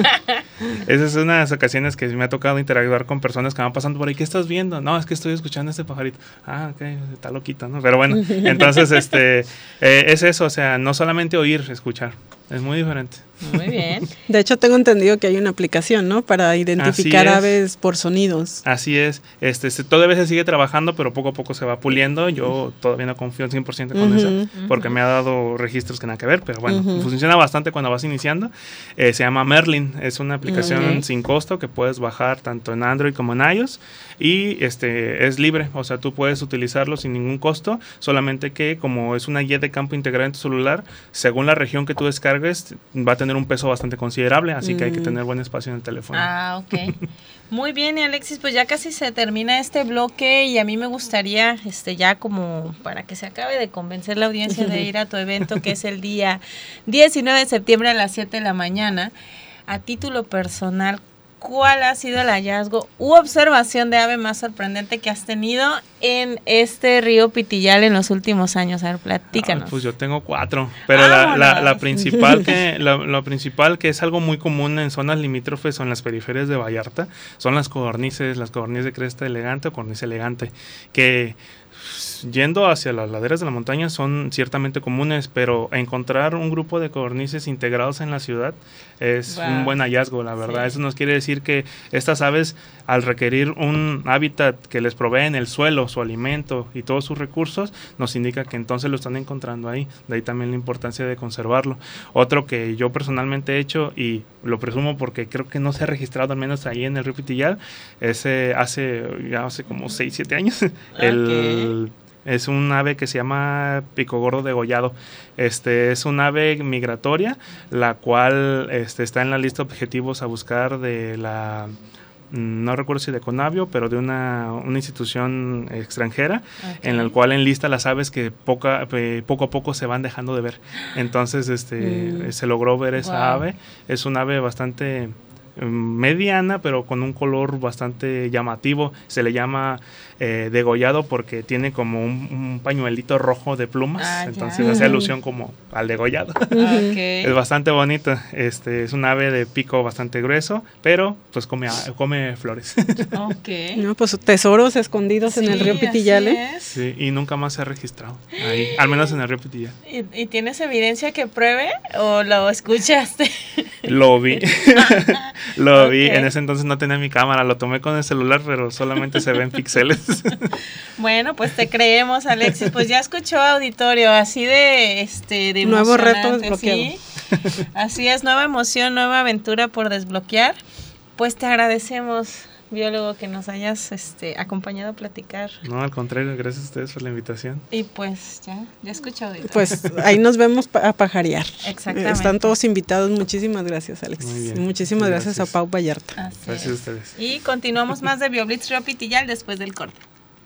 Speaker 17: Esas son unas ocasiones que me ha tocado interactuar con personas que van pasando por ahí. ¿Qué estás viendo? No, es que estoy escuchando a este pajarito. Ah, ok, está loquito, ¿no? Pero bueno, entonces este eh, es eso, o sea, no solamente oír, escuchar. Es muy diferente.
Speaker 9: Muy bien.
Speaker 8: De hecho, tengo entendido que hay una aplicación, ¿no? Para identificar aves por sonidos.
Speaker 17: Así es. Este, este, todavía se sigue trabajando, pero poco a poco se va puliendo. Yo todavía no confío al cien por ciento con uh-huh, eso, uh-huh. porque me ha dado registros que nada que ver, pero bueno, uh-huh. funciona bastante cuando vas iniciando. Eh, se llama Merlin. Es una aplicación okay. sin costo que puedes bajar tanto en Android como en iOS y este es libre. O sea, tú puedes utilizarlo sin ningún costo, solamente que como es una guía de campo integrada en tu celular, según la región que tú descargues, va a tener tener un peso bastante considerable, así mm. que hay que tener buen espacio en el teléfono.
Speaker 9: Ah, ok. Muy bien, y Alexis, pues ya casi se termina este bloque y a mí me gustaría, este, ya como para que se acabe de convencer la audiencia de ir a tu evento, que es el día diecinueve de septiembre a las siete de la mañana, a título personal, ¿cuál ha sido el hallazgo u observación de ave más sorprendente que has tenido en este río Pitillal en los últimos años? A ver, platícanos.
Speaker 17: Ah, pues yo tengo cuatro, pero la, la, la principal que la, la principal que es algo muy común en zonas limítrofes o en las periferias de Vallarta son las codornices, las codornices de cresta elegante o codorniz elegante, que yendo hacia las laderas de la montaña son ciertamente comunes, pero encontrar un grupo de codornices integrados en la ciudad es wow. un buen hallazgo, la verdad. Sí. Eso nos quiere decir que estas aves, al requerir un hábitat que les provee en el suelo, su alimento y todos sus recursos, nos indica que entonces lo están encontrando ahí. De ahí también la importancia de conservarlo. Otro que yo personalmente he hecho, y lo presumo porque creo que no se ha registrado, al menos ahí en el río Pitillal, es eh, hace, ya hace como seis, siete años, okay. el... Es un ave que se llama picogordo degollado. Este es un ave migratoria, la cual este, está en la lista de objetivos a buscar de la, no recuerdo si de Conavio, pero de una, una institución extranjera, okay. en la cual enlista las aves que poca, eh, poco a poco se van dejando de ver. Entonces este mm. se logró ver esa wow. ave. Es un ave bastante mediana, pero con un color bastante llamativo. Se le llama eh, degollado porque tiene como un, un pañuelito rojo de plumas, ah, entonces hace alusión como al degollado. Okay. Es bastante bonito. Este es un ave de pico bastante grueso, pero pues come, come flores.
Speaker 8: Okay. No, pues tesoros escondidos sí, en el río Pitillal, ¿eh?
Speaker 17: Sí, y nunca más se ha registrado ahí, al menos en el río Pitillal.
Speaker 9: ¿Y, y tienes evidencia que pruebe o lo escuchaste?
Speaker 17: Lo vi. Lo okay. vi, en ese entonces no tenía mi cámara, lo tomé con el celular, pero solamente se ven píxeles.
Speaker 9: Bueno, pues te creemos, Alexis. Pues ya escuchó, auditorio, así de este de
Speaker 8: nuevo reto desbloqueado.
Speaker 9: ¿Sí? Así es, nueva emoción, nueva aventura por desbloquear. Pues te agradecemos, biólogo, que nos hayas este, acompañado a platicar.
Speaker 17: No, al contrario, gracias a ustedes por la invitación.
Speaker 9: Y pues ya, ya escuchó.
Speaker 8: Pues ahí nos vemos a pajarear.
Speaker 9: Exactamente.
Speaker 8: Están todos invitados. Muchísimas gracias, Alexis. Muy bien. Muchísimas gracias. gracias a Pau Vallarta.
Speaker 9: Así
Speaker 17: gracias
Speaker 9: es.
Speaker 17: a ustedes.
Speaker 9: Y continuamos más de BioBlitz Río Pitillal después del corte.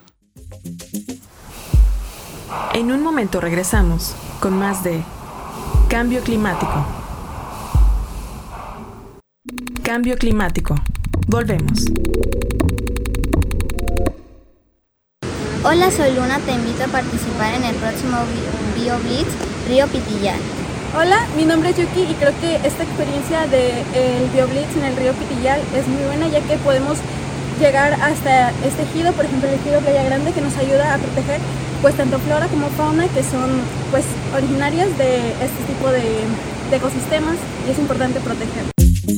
Speaker 1: En un momento regresamos con más de Cambio Climático. Cambio Climático. Volvemos.
Speaker 18: Hola, soy Luna, te invito a participar en el próximo BioBlitz Río Pitillal.
Speaker 16: Hola, mi nombre es Yuki y creo que esta experiencia del BioBlitz en el río Pitillal es muy buena, ya que podemos llegar hasta este ejido, por ejemplo el ejido Playa Grande, que nos ayuda a proteger pues tanto flora como fauna que son pues originarias de este tipo de, de ecosistemas, y es importante protegerlos.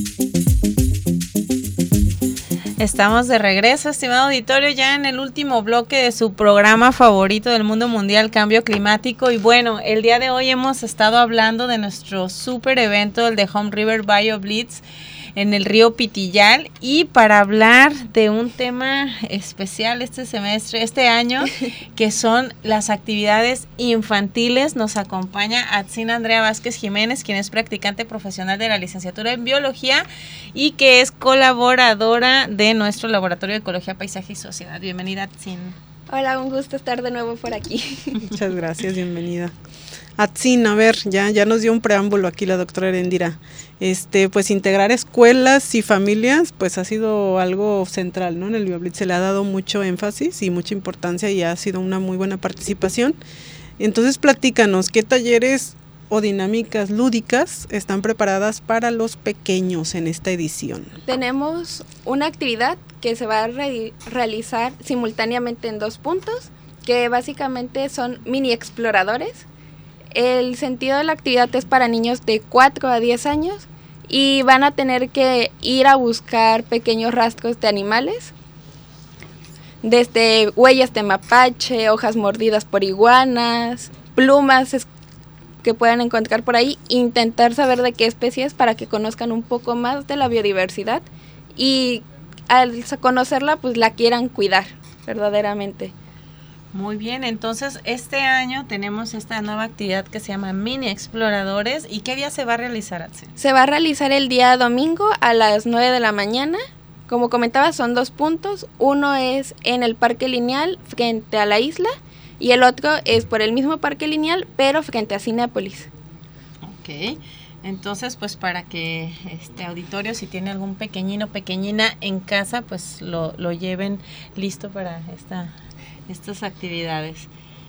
Speaker 9: Estamos de regreso, estimado auditorio, ya en el último bloque de su programa favorito del mundo mundial, Cambio Climático. Y bueno, el día de hoy hemos estado hablando de nuestro super evento, el de Home River BioBlitz, en el río Pitillal, y para hablar de un tema especial este semestre, este año, que son las actividades infantiles, nos acompaña Atzin Andrea Vázquez Jiménez, quien es practicante profesional de la licenciatura en biología y que es colaboradora de nuestro laboratorio de ecología, paisaje y sociedad. Bienvenida, Atzin.
Speaker 19: Hola, un gusto estar de nuevo por aquí.
Speaker 8: Muchas gracias, bienvenida. Atzin, a ver, ya, ya nos dio un preámbulo aquí la doctora Erendira. Este, pues integrar escuelas y familias, pues ha sido algo central, ¿no? En el BioBlitz se le ha dado mucho énfasis y mucha importancia y ha sido una muy buena participación. Entonces, platícanos, ¿qué talleres o dinámicas lúdicas están preparadas para los pequeños en esta edición?
Speaker 19: Tenemos una actividad que se va a re- realizar simultáneamente en dos puntos, que básicamente son mini exploradores. El sentido de la actividad es para niños de cuatro a diez años y van a tener que ir a buscar pequeños rastros de animales, desde huellas de mapache, hojas mordidas por iguanas, plumas que puedan encontrar por ahí, intentar saber de qué especie es para que conozcan un poco más de la biodiversidad y al conocerla pues la quieran cuidar verdaderamente.
Speaker 9: Muy bien, entonces este año tenemos esta nueva actividad que se llama Mini Exploradores. ¿Y qué día se va a realizar, Atsin?
Speaker 19: Se va a realizar el día domingo a las nueve de la mañana. Como comentaba, son dos puntos. Uno es en el Parque Lineal frente a la isla y el otro es por el mismo Parque Lineal pero frente a Cinépolis.
Speaker 9: Ok, entonces pues para que este auditorio, si tiene algún pequeñino pequeñina en casa, pues lo, lo lleven listo para esta... estas actividades.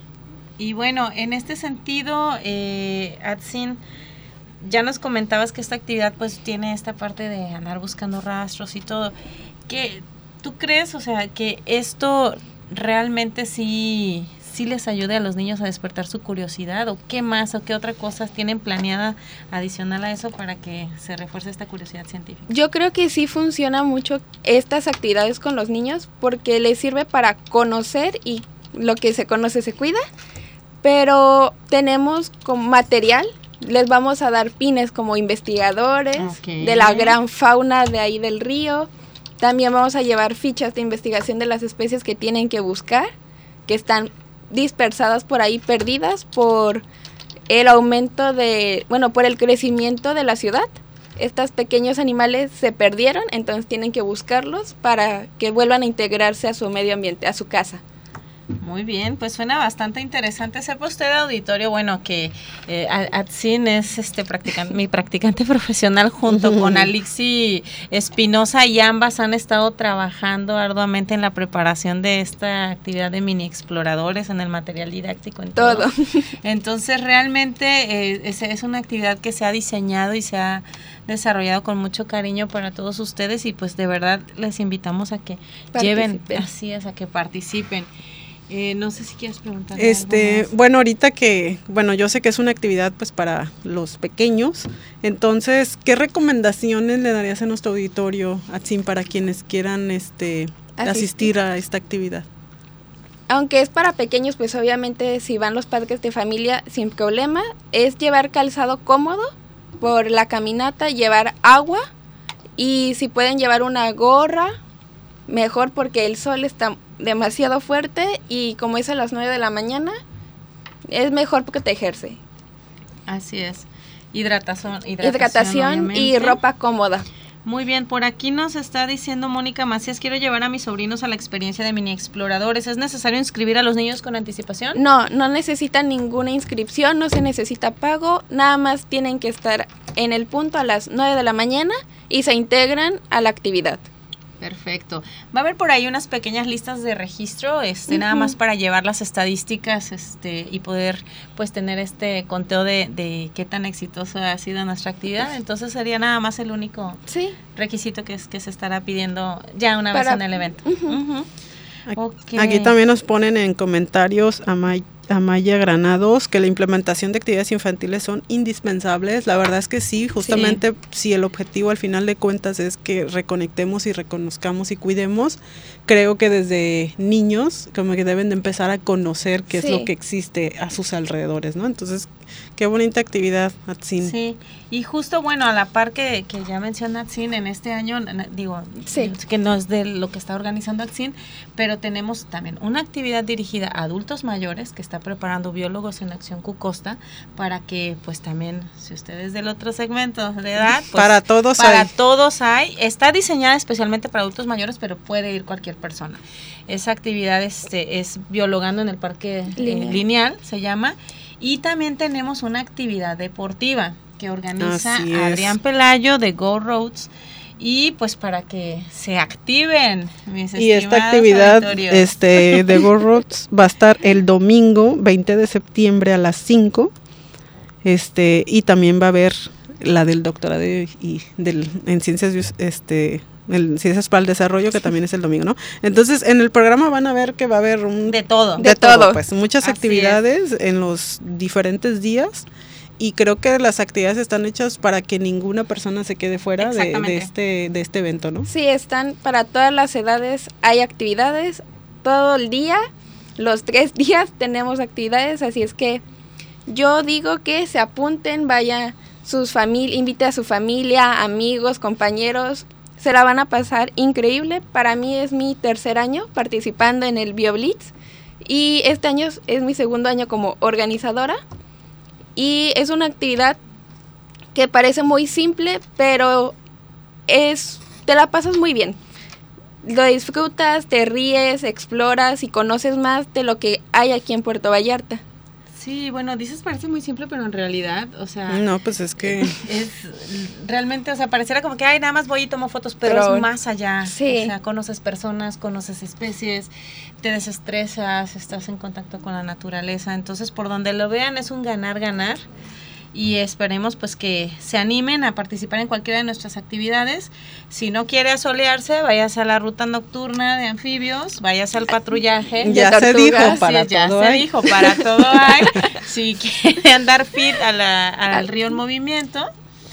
Speaker 9: Y bueno, en este sentido, eh, Atsin, ya nos comentabas que esta actividad pues tiene esta parte de andar buscando rastros y todo. ¿Qué, ¿Tú crees, o sea, que esto realmente sí, sí les ayude a los niños a despertar su curiosidad? ¿O qué más o qué otra cosa tienen planeada adicional a eso para que se refuerce esta curiosidad científica?
Speaker 19: Yo creo que sí funciona mucho estas actividades con los niños porque les sirve para conocer y lo que se conoce se cuida, pero tenemos como material, les vamos a dar pines como investigadores okay. de la gran fauna de ahí del río. También vamos a llevar fichas de investigación de las especies que tienen que buscar, que están dispersadas por ahí, perdidas por el aumento de, bueno, por el crecimiento de la ciudad. Estos pequeños animales se perdieron, entonces tienen que buscarlos para que vuelvan a integrarse a su medio ambiente, a su casa.
Speaker 9: Muy bien, pues suena bastante interesante. Sepa usted, auditorio, bueno, que eh, Atsin es este practicante, mi practicante profesional junto con Alixi Espinosa, y ambas han estado trabajando arduamente en la preparación de esta actividad de mini exploradores, en el material didáctico, en todo. todo. Entonces, realmente eh, es, es una actividad que se ha diseñado y se ha desarrollado con mucho cariño para todos ustedes, y pues de verdad les invitamos a que lleven, así es, a que participen. Eh, no sé si quieres preguntar.
Speaker 8: Este, bueno, ahorita que, bueno, yo sé que es una actividad pues para los pequeños, entonces, ¿qué recomendaciones le darías a nuestro auditorio, Atsin, para quienes quieran este asistir, asistir a esta actividad?
Speaker 19: Aunque es para pequeños, pues obviamente si van los padres de familia sin problema, es llevar calzado cómodo por la caminata, llevar agua y si pueden llevar una gorra, mejor porque el sol está demasiado fuerte y como es a las nueve de la mañana, es mejor protegerse.
Speaker 9: Así es. Hidratación, hidratación,
Speaker 19: hidratación y ropa cómoda.
Speaker 9: Muy bien, por aquí nos está diciendo Mónica Macías, quiero llevar a mis sobrinos a la experiencia de mini exploradores. ¿Es necesario inscribir a los niños con anticipación?
Speaker 19: No, no necesitan ninguna inscripción, no se necesita pago, nada más tienen que estar en el punto a las nueve de la mañana y se integran a la actividad.
Speaker 9: Perfecto. Va a haber por ahí unas pequeñas listas de registro, este, uh-huh. nada más para llevar las estadísticas, este, y poder, pues, tener este conteo de, de qué tan exitosa ha sido nuestra actividad. Entonces sería nada más el único
Speaker 19: sí.
Speaker 9: requisito que es que se estará pidiendo ya una para, vez en el evento.
Speaker 19: Uh-huh.
Speaker 9: Uh-huh.
Speaker 8: Aquí,
Speaker 9: okay.
Speaker 8: aquí también nos ponen en comentarios a May, a Maya Granados que la implementación de actividades infantiles son indispensables. La verdad es que sí, justamente sí. si el objetivo al final de cuentas es que reconectemos y reconozcamos y cuidemos, creo que desde niños como que deben de empezar a conocer qué sí. es lo que existe a sus alrededores, ¿no? Entonces, qué bonita actividad, Atsin.
Speaker 9: Sí, y justo, bueno, a la par que, que ya menciona Atsin, en este año, digo,
Speaker 19: sí.
Speaker 9: que no es de lo que está organizando Atsin, pero tenemos también una actividad dirigida a adultos mayores que está preparando Biólogos en Acción Cucosta, para que, pues también, si ustedes del otro segmento de edad, pues,
Speaker 8: para todos
Speaker 9: para
Speaker 8: hay.
Speaker 9: todos hay, está diseñada especialmente para adultos mayores, pero puede ir cualquier persona. Esa actividad este, es Biologando en el Parque Lineal, eh, Lineal se llama. Y también tenemos una actividad deportiva que organiza Adrián Pelayo de Go Roads, y pues para que se activen, mis
Speaker 8: y esta actividad este de Go Roads va a estar el domingo veinte de septiembre a las cinco, este y también va a haber la del doctorado y, y del en ciencias este el Ciencias para el Desarrollo, que también es el domingo, ¿no? Entonces, en el programa van a ver que va a haber un
Speaker 9: de todo,
Speaker 8: de, de todo, todo, pues muchas
Speaker 9: Así
Speaker 8: actividades
Speaker 9: es.
Speaker 8: En los diferentes días, y creo que las actividades están hechas para que ninguna persona se quede fuera de, de este de este evento, ¿no?
Speaker 19: Sí, están para todas las edades, hay actividades todo el día, los tres días tenemos actividades, así es que yo digo que se apunten, vaya sus familias, invite a su familia, amigos, compañeros. Se la van a pasar increíble. Para mí es mi tercer año participando en el BioBlitz Y este año es, es mi segundo año como organizadora y es una actividad que parece muy simple, pero es te la pasas muy bien. Lo disfrutas, te ríes, exploras y conoces más de lo que hay aquí en Puerto Vallarta.
Speaker 9: Sí, bueno, dices parece muy simple, pero en realidad, o sea...
Speaker 8: No, pues es que...
Speaker 9: Es realmente, o sea, pareciera como que, ay, nada más voy y tomo fotos, pero, pero es más allá.
Speaker 19: Sí.
Speaker 9: O sea, conoces personas, conoces especies, te desestresas, estás en contacto con la naturaleza. Entonces, por donde lo vean, es un ganar-ganar. Y esperemos pues que se animen a participar en cualquiera de nuestras actividades. Si no quiere asolearse, váyase a la ruta nocturna de anfibios, váyase al patrullaje.
Speaker 8: Ya se dijo, para
Speaker 9: sí, ya
Speaker 8: todo
Speaker 9: se
Speaker 8: hay.
Speaker 9: dijo, para todo hay. Si quiere andar fit a la, al río en movimiento.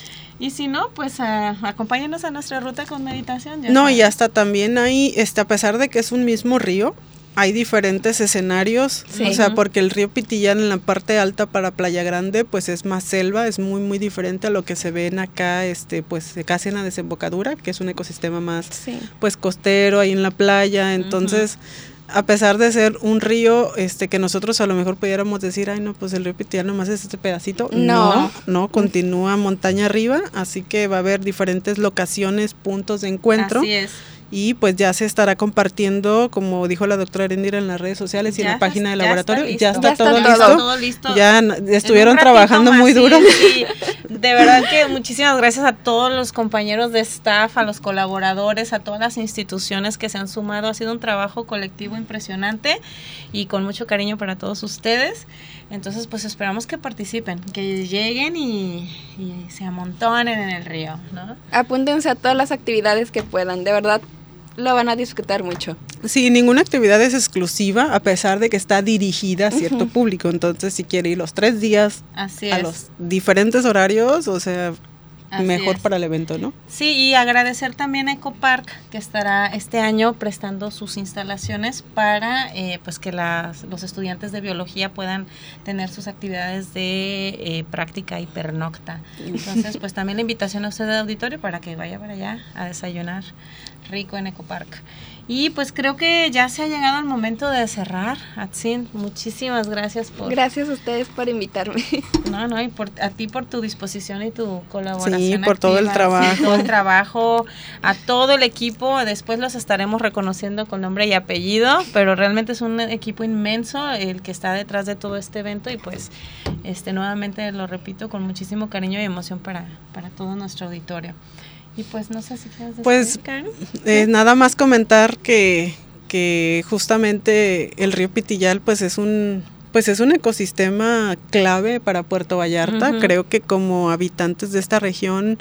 Speaker 9: Y si no, pues a, acompáñenos a nuestra ruta con meditación. Ya
Speaker 8: no,
Speaker 9: sabes.
Speaker 8: y hasta también hay, este, a pesar de que es un mismo río, hay diferentes escenarios,
Speaker 19: Sí.
Speaker 8: o sea, porque el río Pitillán en la parte alta para Playa Grande, pues es más selva, es muy muy diferente a lo que se ven acá, este, pues casi en la desembocadura, que es un ecosistema más,
Speaker 19: Sí.
Speaker 8: pues costero ahí en la playa, entonces, uh-huh. a pesar de ser un río, este, que nosotros a lo mejor pudiéramos decir, ay no, pues el río Pitillán nomás es este pedacito,
Speaker 19: No.
Speaker 8: no, no, continúa montaña arriba, así que va a haber diferentes locaciones, puntos de encuentro.
Speaker 9: Así es.
Speaker 8: Y pues ya se estará compartiendo, como dijo la doctora Erendira, en las redes sociales y
Speaker 9: Ya
Speaker 8: en la página del
Speaker 9: ya
Speaker 8: laboratorio.
Speaker 9: está
Speaker 8: Ya está,
Speaker 19: Ya está
Speaker 8: todo,
Speaker 19: todo.
Speaker 8: listo.
Speaker 9: Todo listo.
Speaker 8: Ya n- estuvieron
Speaker 9: En un ratito
Speaker 8: trabajando
Speaker 9: más,
Speaker 8: muy
Speaker 9: sí,
Speaker 8: duro.
Speaker 9: sí. De verdad que muchísimas gracias a todos los compañeros de staff, a los colaboradores, a todas las instituciones que se han sumado. Ha sido un trabajo colectivo impresionante y con mucho cariño para todos ustedes. Entonces, pues esperamos que participen, que lleguen y, y se amontonen en el río, ¿no?
Speaker 19: Apúntense a todas las actividades que puedan, de verdad lo van a disfrutar mucho.
Speaker 8: Sí, ninguna actividad es exclusiva, a pesar de que está dirigida a cierto
Speaker 19: Uh-huh.
Speaker 8: público. Entonces, si quiere ir los tres días
Speaker 9: Así
Speaker 8: a
Speaker 9: es.
Speaker 8: los diferentes horarios, o sea,
Speaker 9: Así
Speaker 8: mejor
Speaker 9: es.
Speaker 8: para el evento, ¿no?
Speaker 9: Sí, y agradecer también a Ecopark, que estará este año prestando sus instalaciones para eh, pues que las, los estudiantes de biología puedan tener sus actividades de eh, práctica y pernocta. Entonces, pues también la invitación a usted de auditorio para que vaya para allá a desayunar rico en Ecopark. Y pues creo que ya se ha llegado el momento de cerrar. Atsin, muchísimas gracias por...
Speaker 19: Gracias a ustedes por invitarme.
Speaker 9: No, no, y por, a ti por tu disposición y tu colaboración.
Speaker 8: Sí, por todo el
Speaker 9: activa,
Speaker 8: trabajo.
Speaker 9: sí, todo el trabajo, a todo el equipo. Después los estaremos reconociendo con nombre y apellido, pero realmente es un equipo inmenso el que está detrás de todo este evento y pues este nuevamente lo repito con muchísimo cariño y emoción para, para todo nuestro auditorio. Y pues no sé si quieres decir,
Speaker 8: Pues
Speaker 9: Karen.
Speaker 8: eh, nada más comentar que, que justamente el río Pitillán pues es un pues es un ecosistema clave para Puerto Vallarta.
Speaker 9: Uh-huh.
Speaker 8: Creo que como habitantes de esta región,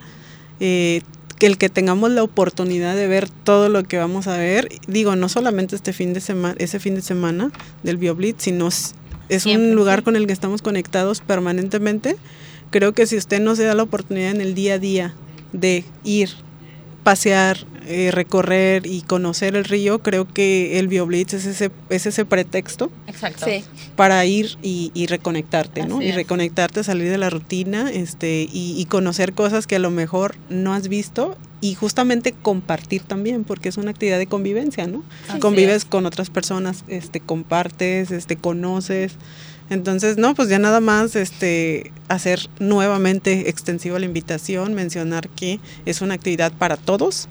Speaker 8: eh, que el que tengamos la oportunidad de ver todo lo que vamos a ver, digo, no solamente este fin de semana, ese fin de semana del BioBlitz, sino es, es
Speaker 9: Siempre,
Speaker 8: un lugar
Speaker 9: sí.
Speaker 8: con el que estamos conectados permanentemente. Creo que si usted no se da la oportunidad en el día a día de ir, pasear, eh, recorrer y conocer el río, creo que el BioBlitz es ese, es ese pretexto
Speaker 9: Exacto.
Speaker 19: Sí.
Speaker 8: para ir y, y reconectarte, ¿no?
Speaker 9: Así
Speaker 8: Y
Speaker 9: es.
Speaker 8: reconectarte, salir de la rutina, este, y, y conocer cosas que a lo mejor no has visto y justamente compartir también, porque es una actividad de convivencia, ¿no?
Speaker 9: Así
Speaker 8: Convives
Speaker 9: es.
Speaker 8: con otras personas, este, compartes, este, conoces. Entonces, no, pues ya nada más este hacer nuevamente extensiva la invitación, mencionar que es una actividad para todos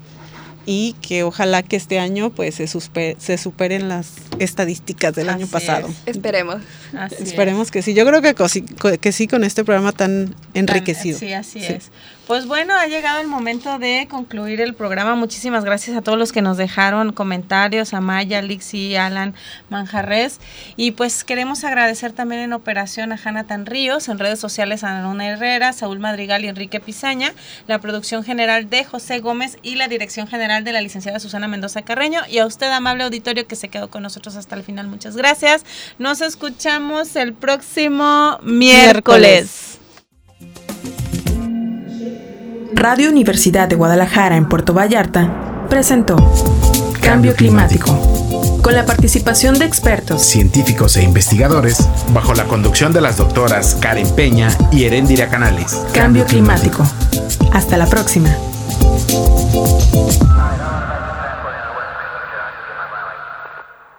Speaker 8: y que ojalá que este año pues se, suspe- se superen las estadísticas del
Speaker 9: Así
Speaker 8: año pasado.
Speaker 9: es.
Speaker 19: Esperemos.
Speaker 9: Así
Speaker 8: Esperemos
Speaker 9: es.
Speaker 8: que sí. Yo creo que, cosi- co- que sí con este programa tan enriquecido.
Speaker 9: Sí, así
Speaker 8: Sí.
Speaker 9: es. Pues bueno, ha llegado el momento de concluir el programa. Muchísimas gracias a todos los que nos dejaron comentarios, a Maya, Lixi, Alan, Manjarres. Y pues queremos agradecer también en operación a Jonathan Ríos, en redes sociales a Ana Herrera, Saúl Madrigal y Enrique Pizaña, la producción general de José Gómez y la dirección general de la licenciada Susana Mendoza Carreño. Y a usted, amable auditorio, que se quedó con nosotros hasta el final. Muchas gracias. Nos escuchamos el próximo miércoles.
Speaker 1: Radio Universidad de Guadalajara en Puerto Vallarta presentó Cambio Climático, con la participación de expertos,
Speaker 6: Científicos e investigadores, bajo la conducción de las doctoras Karen Peña y Erendira Canales.
Speaker 1: Cambio Climático. Hasta la próxima.